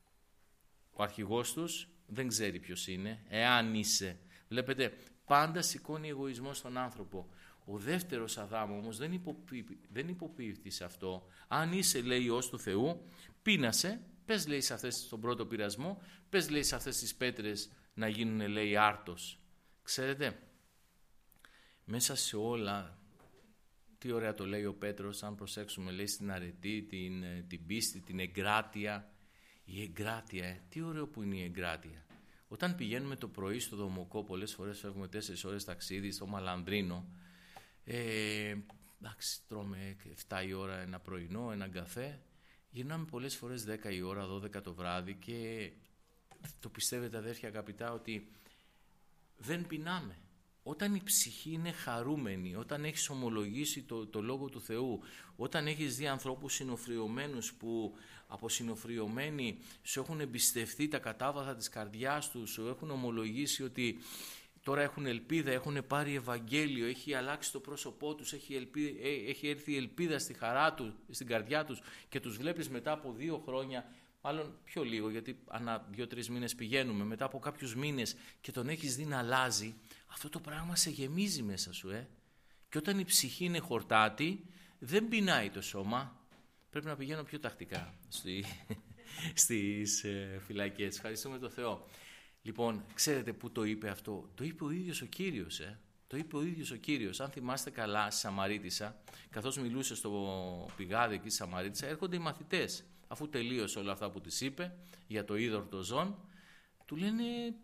ο αρχηγός τους δεν ξέρει ποιος είναι, εάν είσαι. Βλέπετε, πάντα σηκώνει εγωισμό στον άνθρωπο. Ο δεύτερος Αδάμ όμως δεν, υποπεί, δεν υποποιηθεί σε αυτό. Αν είσαι, λέει, Υιός του Θεού, πείνασε, πες, λέει, σε αυτές, στον πρώτο πειρασμό, πες, λέει, σε αυτές τις πέτρες να γίνουν, λέει, άρτος. Ξέρετε, μέσα σε όλα, τι ωραία το λέει ο Πέτρος, αν προσέξουμε, λέει, στην αρετή, την, την πίστη, την εγκράτεια. Η εγκράτεια, ε, τι ωραίο που είναι η εγκράτεια. Όταν πηγαίνουμε το πρωί στο Δομοκό, πολλές φορές φεύγουμε τέσσερις ώρες ταξίδι στο Μαλανδρίνο, ε, εντάξει, τρώμε εφτά η ώρα ένα πρωινό, έναν καφέ, γυρνάμε πολλές φορές δέκα η ώρα, δώδεκα το βράδυ και το πιστεύετε, αδέρφια αγαπητά, ότι δεν πεινάμε. Όταν η ψυχή είναι χαρούμενη, όταν έχεις ομολογήσει το, το Λόγο του Θεού, όταν έχεις δει ανθρώπους συνοφριωμένους που από συνοφριωμένοι σου έχουν εμπιστευτεί τα κατάβαθα της καρδιάς τους, σου έχουν ομολογήσει ότι τώρα έχουν ελπίδα, έχουν πάρει Ευαγγέλιο, έχει αλλάξει το πρόσωπό τους, έχει, ελπίδα, έχει έρθει η ελπίδα στη χαρά του, στην καρδιά τους και τους βλέπεις μετά από δύο χρόνια, μάλλον πιο λίγο γιατί ανά δύο-τρεις μήνες πηγαίνουμε, μετά από κάποιους μήνες και τον έχεις δει να αλλάζει, αυτό το πράγμα σε γεμίζει μέσα σου. Ε? Και όταν η ψυχή είναι χορτάτη, δεν πεινάει το σώμα. Πρέπει να πηγαίνω πιο τακτικά στη, στις ε, φυλακές. Ευχαριστούμε τον Θεό. Λοιπόν, ξέρετε πού το είπε αυτό? Το είπε ο ίδιος ο Κύριος. Ε? Το είπε ο ίδιος ο Κύριος. Αν θυμάστε καλά, στη Σαμαρίτισσα, καθώς μιλούσε στο πηγάδι εκεί στη Σαμαρίτισσα, έρχονται οι μαθητές. Αφού τελείωσε όλα αυτά που της είπε για το είδωρ το ζών, του λένε,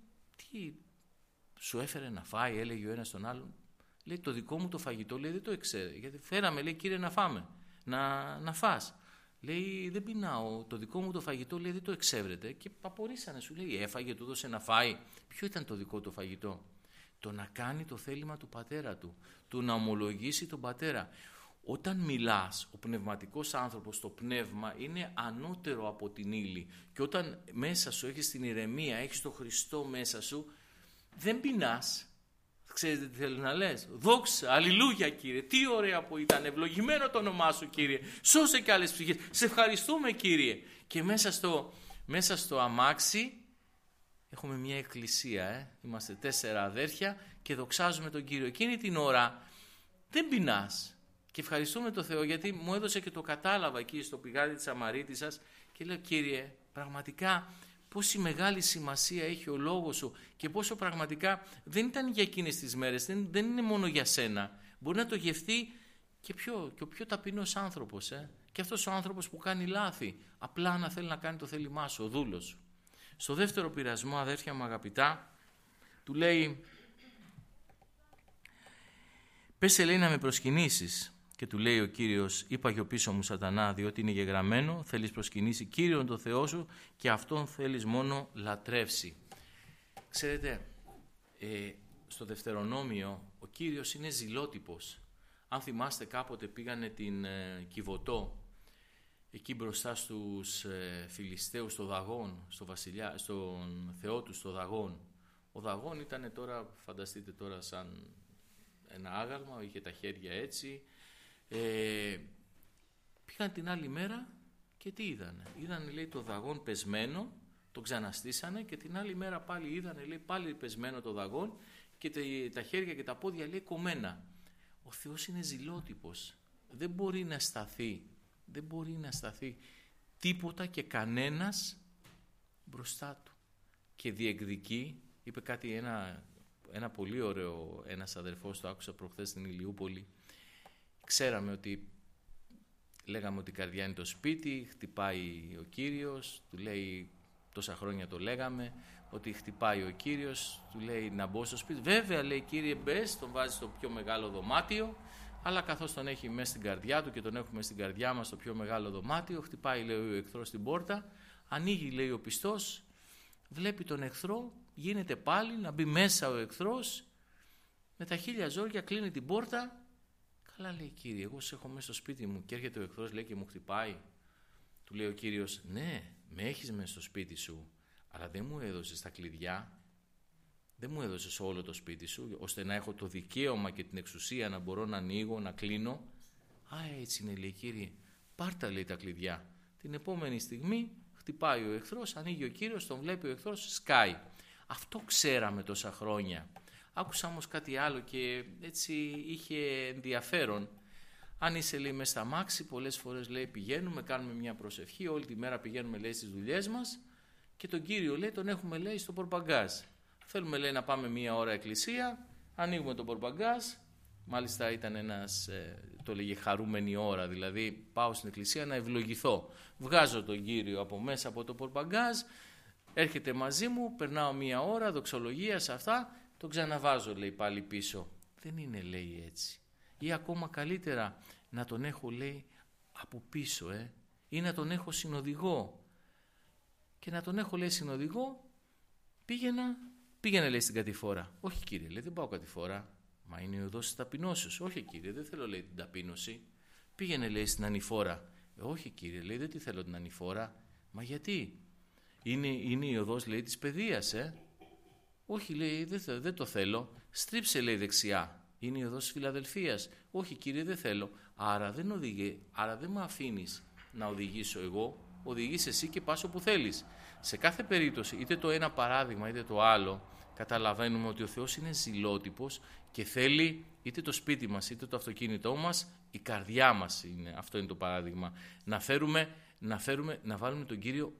τι σου έφερε να φάει, έλεγε ο ένας τον άλλον. Λέει, το δικό μου το φαγητό, λέει, δεν το εξέρε. Γιατί φέραμε, λέει, Κύριε, να φάμε, να, να φας. Λέει, δεν πεινάω, το δικό μου το φαγητό, λέει, δεν το εξέβρεται. Και απορρίσανε, σου λέει, έφαγε, του έδωσε να φάει. Ποιο ήταν το δικό του φαγητό? Το να κάνει το θέλημα του πατέρα του, του να ομολογήσει τον πατέρα. Όταν μιλάς, ο πνευματικός άνθρωπος, το πνεύμα είναι ανώτερο από την ύλη. Και όταν μέσα σου έχεις την ηρεμία, έχεις τον Χριστό μέσα σου, δεν πεινάς. Ξέρετε τι θέλω να λες? Δόξα, αλληλούια Κύριε, τι ωραία που ήταν, ευλογημένο το όνομά σου Κύριε, σώσε και άλλες ψυχές, σε ευχαριστούμε Κύριε. Και μέσα στο, μέσα στο αμάξι έχουμε μια εκκλησία, ε? Είμαστε τέσσερα αδέρφια και δοξάζουμε τον Κύριο. Εκείνη την ώρα δεν πεινάς. Και ευχαριστούμε τον Θεό γιατί μου έδωσε και το κατάλαβα εκεί στο πηγάδι της Σαμαρίτισσας και λέω, Κύριε, πραγματικά πόση μεγάλη σημασία έχει ο λόγος σου και πόσο πραγματικά δεν ήταν για εκείνες τις μέρες, δεν, δεν είναι μόνο για σένα. Μπορεί να το γευτεί και, πιο, και ο πιο ταπεινός άνθρωπος. Ε? Και αυτός ο άνθρωπος που κάνει λάθη, απλά να θέλει να κάνει το θέλημά σου, ο δούλος σου. Στο δεύτερο πειρασμό, αδέρφια μου αγαπητά, του λέει, πέσε, λέει, να με προσκυνήσεις. Και του λέει ο Κύριος, είπα και ο πίσω μου Σατανά, διότι είναι γεγραμμένο, θέλεις προσκυνήσει Κύριον το Θεό σου και Αυτόν θέλεις μόνο λατρεύσει. Ξέρετε, ε, στο Δευτερονόμιο ο Κύριος είναι ζηλότυπος. Αν θυμάστε, κάποτε πήγανε την ε, Κιβωτό, εκεί μπροστά στους ε, Φιλιστέους, στο Δαγών, στο βασιλιά, στον Θεό του, στο Δαγών. Ο Δαγών ήταν τώρα, φανταστείτε τώρα, σαν ένα άγαλμα, είχε τα χέρια έτσι. Ε, πήγαν την άλλη μέρα και τι είδανε? Είδανε, λέει, το Δαγών πεσμένο, το ξαναστήσανε και την άλλη μέρα πάλι είδανε, λέει, πάλι πεσμένο το Δαγών και τα χέρια και τα πόδια, λέει, κομμένα. Ο Θεός είναι ζηλότυπος. Δεν μπορεί να σταθεί, δεν μπορεί να σταθεί τίποτα και κανένας μπροστά του. Και διεκδικεί, είπε κάτι, ένα, ένα πολύ ωραίο, ένας αδερφός, το άκουσα προχθές στην Ηλιούπολη. Ξέραμε ότι, λέγαμε ότι η καρδιά είναι το σπίτι, χτυπάει ο Κύριος, του λέει, τόσα χρόνια το λέγαμε, ότι χτυπάει ο Κύριος, του λέει να μπω στο σπίτι. Βέβαια, λέει, Κύριε, μπες, τον βάζει στο πιο μεγάλο δωμάτιο, αλλά καθώς τον έχει μέσα στην καρδιά του και τον έχουμε στην καρδιά μας στο πιο μεγάλο δωμάτιο, χτυπάει, λέει, ο εχθρός στην πόρτα, ανοίγει, λέει, ο πιστός, βλέπει τον εχθρό, γίνεται πάλι να μπει μέσα ο εχθρός, με τα χίλια ζόρια κλείνει την πόρτα. Καλά, λέει, Κύριε, εγώ σε έχω μέσα στο σπίτι μου και έρχεται ο εχθρός, λέει, και μου χτυπάει. Του λέει ο Κύριος, ναι, με έχεις μέσα στο σπίτι σου, αλλά δεν μου έδωσες τα κλειδιά, δεν μου έδωσες όλο το σπίτι σου, ώστε να έχω το δικαίωμα και την εξουσία να μπορώ να ανοίγω, να κλείνω. Α, έτσι είναι, λέει, Κύριε, πάρτα, λέει, τα κλειδιά. Την επόμενη στιγμή χτυπάει ο εχθρός, ανοίγει ο Κύριος, τον βλέπει ο εχθρός, σκάει. Αυτό ξέραμε τόσα χρόνια. Άκουσα όμως κάτι άλλο και έτσι είχε ενδιαφέρον. Αν είσαι, λέει, μες στα μάξι, πολλές φορές, λέει, πηγαίνουμε, κάνουμε μια προσευχή, όλη τη μέρα πηγαίνουμε, λέει, στις δουλειές μας και τον Κύριο, λέει, τον έχουμε, λέει, στο πορπαγκάζ. Θέλουμε, λέει, να πάμε μια ώρα εκκλησία, ανοίγουμε τον πορπαγκάζ, μάλιστα ήταν ένας, ε, το λέγε χαρούμενη ώρα, δηλαδή πάω στην εκκλησία να ευλογηθώ. Βγάζω τον Κύριο από μέσα από το πορπαγκάζ, έρχεται μαζί μου, περνάω μια ώρα, δοξολογία σε αυτά, τον ξαναβάζω, λέει, πάλι πίσω. Δεν είναι, λέει, έτσι. Ή ακόμα καλύτερα να τον έχω, λέει, από πίσω, ε, ή να τον έχω συνοδηγό. Και να τον έχω, λέει, συνοδηγό, πήγαινα, πήγαινε, λέει, στην κατηφόρα. Όχι, Κύριε, λέει, δεν πάω κατηφόρα. Μα είναι η οδός της ταπεινώσεως. Όχι κύριε, δεν θέλω λέει την ταπείνωση. Πήγαινε λέει στην ανηφόρα. Ε, όχι κύριε, λέει δεν τη θέλω την ανηφόρα. Μα γιατί? Είναι, είναι η οδός λέει της παιδείας, ε. Όχι λέει δεν, δεν το θέλω. Στρίψε λέει δεξιά. Είναι η οδός της Φιλαδελφίας. Όχι κύριε, δεν θέλω. Άρα δεν, οδηγεί, άρα δεν με αφήνεις να οδηγήσω εγώ. Οδηγείς εσύ και πας όπου θέλεις. Σε κάθε περίπτωση, είτε το ένα παράδειγμα είτε το άλλο, καταλαβαίνουμε ότι ο Θεός είναι ζηλότυπος και θέλει είτε το σπίτι μας είτε το αυτοκίνητό μας, η καρδιά μας είναι, αυτό είναι το παράδειγμα, να φέρουμε, να, φέρουμε, να βάλουμε τον Κύριο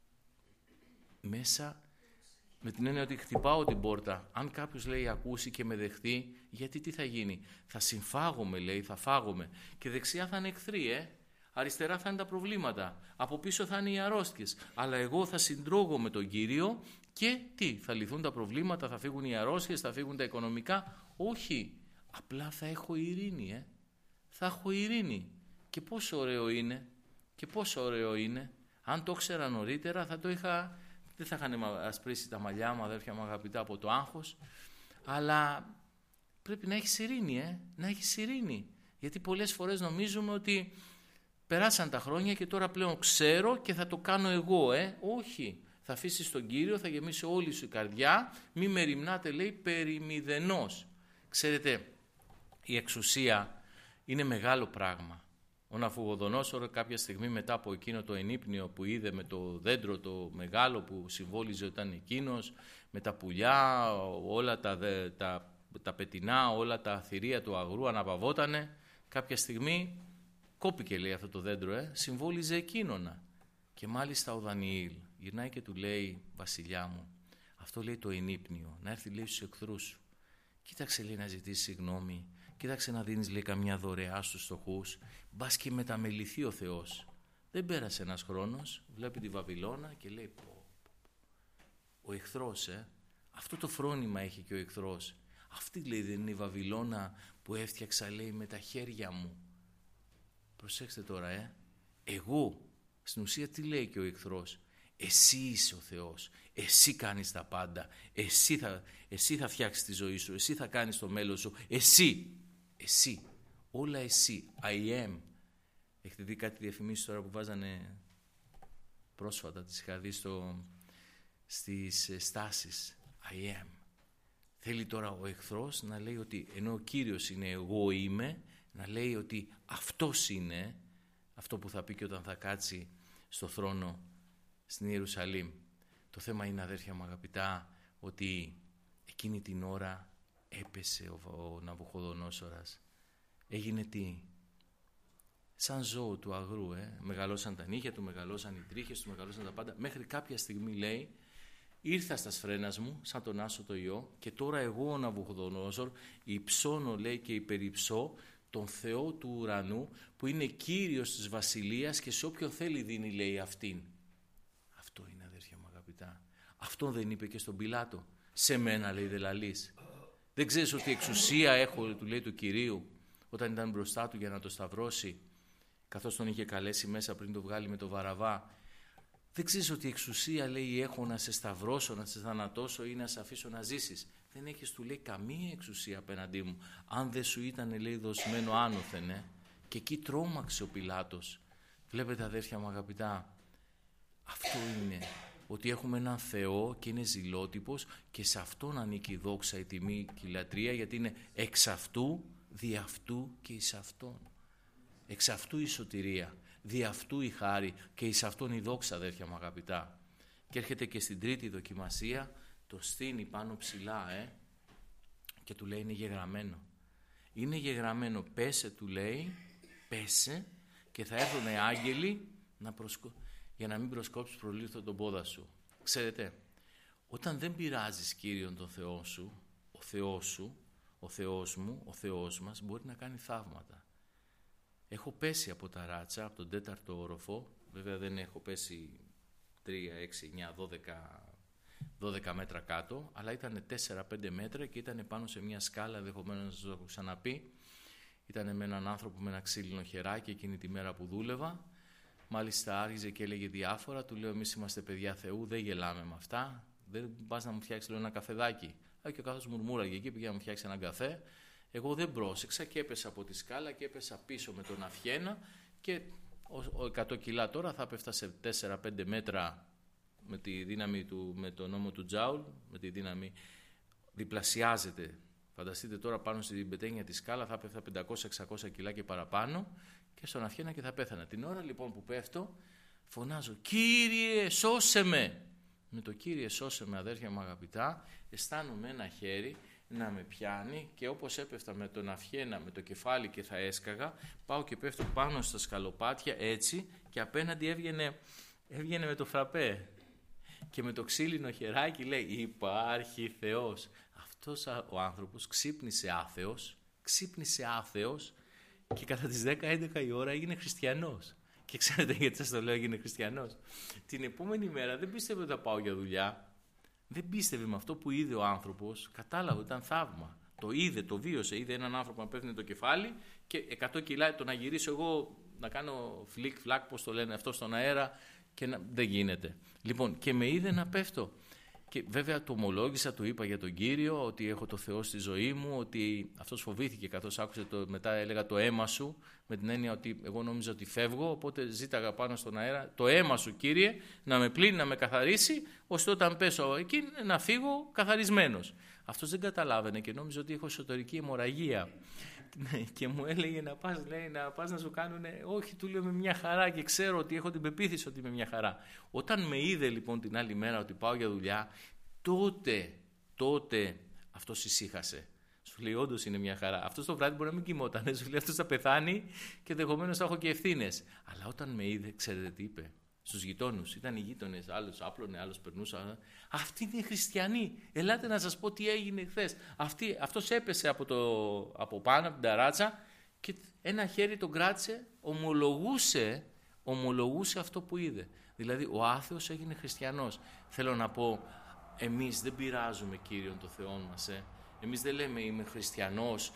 μέσα, με την έννοια ότι χτυπάω την πόρτα. Αν κάποιος λέει ακούσει και με δεχτεί, γιατί τι θα γίνει? Θα συμφάγομαι λέει, θα φάγομαι. Και δεξιά θα είναι εχθροί, ε. Αριστερά θα είναι τα προβλήματα, από πίσω θα είναι οι αρρώστιες. Αλλά εγώ θα συντρώγω με τον Κύριο και τι, θα λυθούν τα προβλήματα, θα φύγουν οι αρρώστιες, θα φύγουν τα οικονομικά? Όχι, απλά θα έχω ειρήνη, ε. θα έχω ειρήνη. Και πόσο ωραίο είναι, και πόσο ωραίο είναι. Αν το ήξερα νωρίτερα θα το είχα, δεν θα είχαν ασπρίσει τα μαλλιά μου, αδέρφια μου αγαπητά, από το άγχος. Αλλά πρέπει να έχεις ειρήνη, ε, να έχεις ειρήνη. Γιατί πολλές φορές νομίζουμε ότι περάσαν τα χρόνια και τώρα πλέον ξέρω και θα το κάνω εγώ, ε. Όχι. Θα αφήσεις τον Κύριο, θα γεμίσει όλη σου η καρδιά, μη μεριμνάτε λέει περί μηδενός. Ξέρετε, η εξουσία είναι μεγάλο πράγμα. Ο Ναβουχοδονόσορ κάποια στιγμή μετά από εκείνο το ενύπνιο που είδε με το δέντρο το μεγάλο που συμβόλιζε όταν εκείνος, με τα πουλιά, όλα τα, τα, τα πετεινά, όλα τα θηρία του αγρού αναπαυότανε, κάποια στιγμή κόπηκε λέει αυτό το δέντρο, ε, συμβόλιζε εκείνονα. Και μάλιστα ο Δανιήλ γυρνάει και του λέει, βασιλιά μου, αυτό λέει το ενύπνιο, να έρθει λέει στους εχθρούς σου. Κοίταξε λέει να ζητήσει συγγνώμη, κοίταξε να δίνεις λέει καμιά δωρεά στους φτωχούς, μπας και μεταμεληθεί ο Θεός. Δεν πέρασε ένας χρόνος, βλέπει τη Βαβυλώνα και λέει, πω, πω, ο εχθρός, ε, αυτό το φρόνημα έχει και ο εχθρός. Αυτή λέει δεν είναι η Βαβυλώνα που έφτιαξα λέει με τα χέρια μου. Προσέξτε τώρα, ε, εγώ, στην ουσία τι λέει και ο εχθρός? Εσύ είσαι ο Θεός, εσύ κάνεις τα πάντα, εσύ θα, εσύ θα φτιάξεις τη ζωή σου, εσύ θα κάνεις το μέλλον σου, εσύ, εσύ, όλα εσύ, I am. Έχετε δει κάτι διαφημίσεις τώρα που βάζανε πρόσφατα, τις είχα δει στο, στις στάσεις, I am. Θέλει τώρα ο εχθρός να λέει ότι ενώ ο Κύριος είναι εγώ είμαι, να λέει ότι αυτός είναι, αυτό που θα πει και όταν θα κάτσει στο θρόνο στην Ιερουσαλήμ. Το θέμα είναι, αδέρφια μου αγαπητά, ότι εκείνη την ώρα έπεσε ο, ο Ναβουχοδονόσορας. Έγινε τι? Σαν ζώο του αγρού, ε. Μεγαλώσαν τα νύχια του, μεγαλώσαν οι τρίχες του, μεγαλώσαν τα πάντα. Μέχρι κάποια στιγμή λέει, ήρθα στα σφρένας μου, σαν τον Άσο το Υιό, και τώρα εγώ ο Ναβουχοδονόσορ υψώνω, λέει, και υπεριψώ τον Θεό του ουρανού, που είναι Κύριος της βασιλείας και σε όποιον θέλει δίνει, λέει, αυτήν. Αυτό είναι, αδέρφια μου αγαπητά. Αυτό δεν είπε και στον Πιλάτο? Σε μένα, λέει, δεν λαλείς? Δεν ξέρεις ότι εξουσία έχω, του λέει, του Κυρίου, όταν ήταν μπροστά του για να το σταυρώσει, καθώς τον είχε καλέσει μέσα πριν το βγάλει με το Βαραβά? Δεν ξέρεις ότι εξουσία, λέει, έχω να σε σταυρώσω, να σε θανατώσω ή να σε αφήσω να ζήσεις? Δεν έχεις, του λέει, καμία εξουσία απέναντί μου. Αν δεν σου ήταν, λέει, δοσμένο άνωθεν, ε? Και εκεί τρόμαξε ο Πιλάτος. Βλέπετε, αδέρφια μου αγαπητά, αυτό είναι, ότι έχουμε έναν Θεό και είναι ζηλότυπος και σε αυτόν ανήκει η δόξα, η τιμή και η λατρεία, γιατί είναι εξ αυτού, δι' αυτού και εις αυτόν. Εξ αυτού η σωτηρία, δι' αυτού η χάρη και εις αυτόν η δόξα, αδέρφια μου αγαπητά. Και έρχεται και στην τρίτη δοκιμασία, το στείνει πάνω ψηλά, ε, και του λέει, είναι γεγραμμένο. Είναι γεγραμμένο, πέσε, του λέει, πέσε, και θα έρθουν άγγελοι να προσκο... για να μην προσκόψεις προλήθω τον πόδα σου. Ξέρετε, όταν δεν πειράζεις Κύριον τον Θεό σου, ο Θεός σου, ο Θεός μου, ο Θεός μας, μπορεί να κάνει θαύματα. Έχω πέσει από τα ράτσα, από τον τέταρτο όροφο, βέβαια δεν έχω πέσει τρία, έξι, εννιά, δώδεκα, δώδεκα μέτρα κάτω, αλλά ήταν τέσσερα πέντε μέτρα και ήταν πάνω σε μια σκάλα, ενδεχομένως να σας το έχω ξαναπεί. Ήταν με έναν άνθρωπο με ένα ξύλινο χεράκι εκείνη τη μέρα που δούλευα. Μάλιστα άρχιζε και έλεγε διάφορα. Του λέω, εμείς είμαστε παιδιά Θεού, δεν γελάμε με αυτά. Δεν πας να μου φτιάξεις, λέω, ένα καφεδάκι? Α, και ο καθώς μουρμούραγε εκεί, πήγε να μου φτιάξει έναν καφέ. Εγώ δεν πρόσεξα και έπεσα από τη σκάλα και έπεσα πίσω με τον Αφιένα και ο εκατό κιλά τώρα θα πέφτα σε τέσσερα πέντε μέτρα με τη δύναμη του, με τον νόμο του Τζάουλ, με τη δύναμη διπλασιάζεται. Φανταστείτε τώρα πάνω στην πετένια τη σκάλα θα πέφτα πεντακόσια εξακόσια κιλά και παραπάνω και στον Αφιένα και θα πέθανα. Την ώρα λοιπόν που πέφτω φωνάζω «Κύριε σώσε με!» Με το «Κύριε σώσε με» αδέρφια μου αγαπητά αισθάνομαι ένα χέρι να με πιάνει και όπως έπεφτα με τον Αφιένα με το κεφάλι και θα έσκαγα, πάω και πέφτω πάνω στα σκαλοπάτια έτσι και απέναντι έβγαινε, έβγαινε με το φραπέ και με το ξύλινο χεράκι λέει «Υπάρχει Θεός». Αυτός ο άνθρωπος ξύπνησε άθεος, ξύπνησε άθεος και κατά τις δέκα έντεκα η ώρα έγινε χριστιανός. Και ξέρετε γιατί σας το λέω έγινε χριστιανός. Την επόμενη μέρα δεν πίστευε ότι θα πάω για δουλειά. Δεν πίστευε με αυτό που είδε ο άνθρωπος, κατάλαβε ότι ήταν θαύμα. Το είδε, το βίωσε, είδε έναν άνθρωπο να πέφτει το κεφάλι και εκατό κιλά το να γυρίσω εγώ, να κάνω φλικ, φλακ, πώς το λένε αυτό στον αέρα και να... δεν γίνεται. Λοιπόν, και με είδε να πέφτω. Και βέβαια το ομολόγησα, το είπα για τον Κύριο, ότι έχω το Θεό στη ζωή μου, ότι αυτός φοβήθηκε καθώς άκουσε το, μετά έλεγα το αίμα σου, με την έννοια ότι εγώ νόμιζα ότι φεύγω, οπότε ζήταγα πάνω στον αέρα, το αίμα σου Κύριε, να με πλύνει, να με καθαρίσει, ώστε όταν πέσω εκεί να φύγω καθαρισμένος. Αυτός δεν καταλάβαινε και νόμιζε ότι έχω εσωτερική αιμορραγία. Και μου έλεγε να πας, λέει, να πας να σου κάνουνε, όχι, του λέω με μια χαρά και ξέρω ότι έχω την πεποίθηση ότι είμαι μια χαρά. Όταν με είδε λοιπόν την άλλη μέρα ότι πάω για δουλειά, τότε, τότε αυτός ησύχασε. Σου λέει όντως είναι μια χαρά. Αυτός το βράδυ μπορεί να μην κοιμότανε, σου λέει αυτός θα πεθάνει και ενδεχομένως θα έχω και ευθύνες. Αλλά όταν με είδε, ξέρετε τι είπε. Στους γειτόνους, ήταν οι γείτονες, άλλος άπλωνε, άλλος περνούσε. Αυτοί είναι χριστιανοί. Ελάτε να σας πω τι έγινε χθες. Αυτή, αυτός έπεσε από, το, από πάνω, από την ταράτσα και ένα χέρι τον κράτησε, ομολογούσε, ομολογούσε αυτό που είδε. Δηλαδή ο άθεος έγινε χριστιανός. Θέλω να πω, εμείς δεν πειράζουμε Κύριον το Θεό μας. Ε. Εμείς δεν λέμε είμαι χριστιανός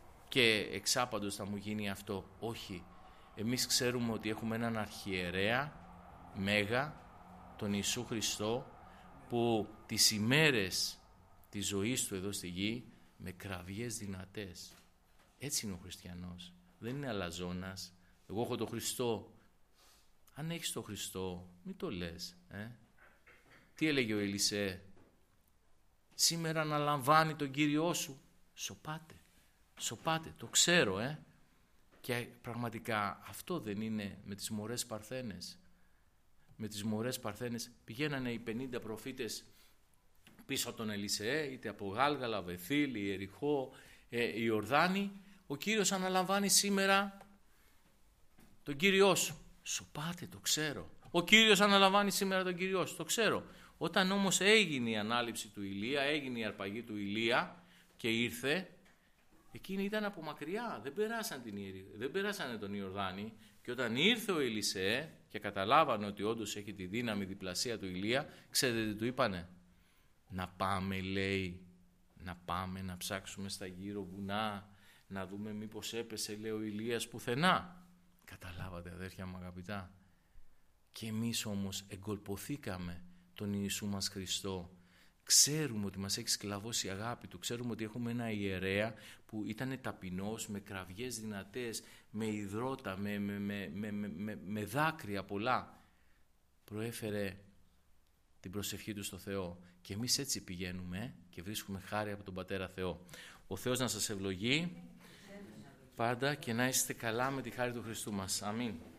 και εξάπαντος θα μου γίνει αυτό. Όχι. Εμείς ξέρουμε ότι έχουμε έναν αρχιερέα, Μέγα, τον Ιησού Χριστό, που τις ημέρες της ζωής του εδώ στη γη με κραυγές δυνατές. Έτσι είναι ο χριστιανός. Δεν είναι αλαζόνας. Εγώ έχω τον Χριστό. Αν έχεις τον Χριστό, μην το λες. Ε? Τι έλεγε ο Ελισέ? Σήμερα αναλαμβάνει τον Κύριό σου. Σοπάτε. Σοπάτε. Το ξέρω. Ε? Και πραγματικά αυτό δεν είναι με τις μωρές παρθένες. Με τις μωρές παρθένες πηγαίνανε οι πενήντα προφήτες πίσω από τον Ελισεέ, είτε από Γάλγαλα, Βεθήλ, Ιεριχώ, ε, Ιορδάνη. Ο Κύριος αναλαμβάνει σήμερα τον Κύριό σου. Σοπάτε, το ξέρω. Ο Κύριος αναλαμβάνει σήμερα τον Κύριό σου, το ξέρω. Όταν όμως έγινε η ανάληψη του Ηλία, έγινε η αρπαγή του Ηλία και ήρθε, εκείνοι ήταν από μακριά, δεν περάσαν, την Ιερη, δεν περάσανε τον Ιορδάνη. Και όταν ήρθε ο Ελισεέ και καταλάβανε ότι όντως έχει τη δύναμη διπλασία του Ηλία, ξέρετε τι του είπανε? Να πάμε, λέει, να πάμε να ψάξουμε στα γύρω βουνά, να δούμε μήπως έπεσε, λέει, ο Ηλίας πουθενά. Καταλάβατε αδέρφια μου αγαπητά? Και εμείς όμως εγκολποθήκαμε τον Ιησού μας Χριστό. Ξέρουμε ότι μας έχει σκλαβώσει η αγάπη του, ξέρουμε ότι έχουμε ένα ιερέα που ήταν ταπεινός, με κραυγές δυνατές, με υδρότα, με, με, με, με, με, με δάκρυα πολλά. Προέφερε την προσευχή του στο Θεό και εμείς έτσι πηγαίνουμε και βρίσκουμε χάρη από τον Πατέρα Θεό. Ο Θεός να σας ευλογεί πάντα και να είστε καλά με τη χάρη του Χριστού μας. Αμήν.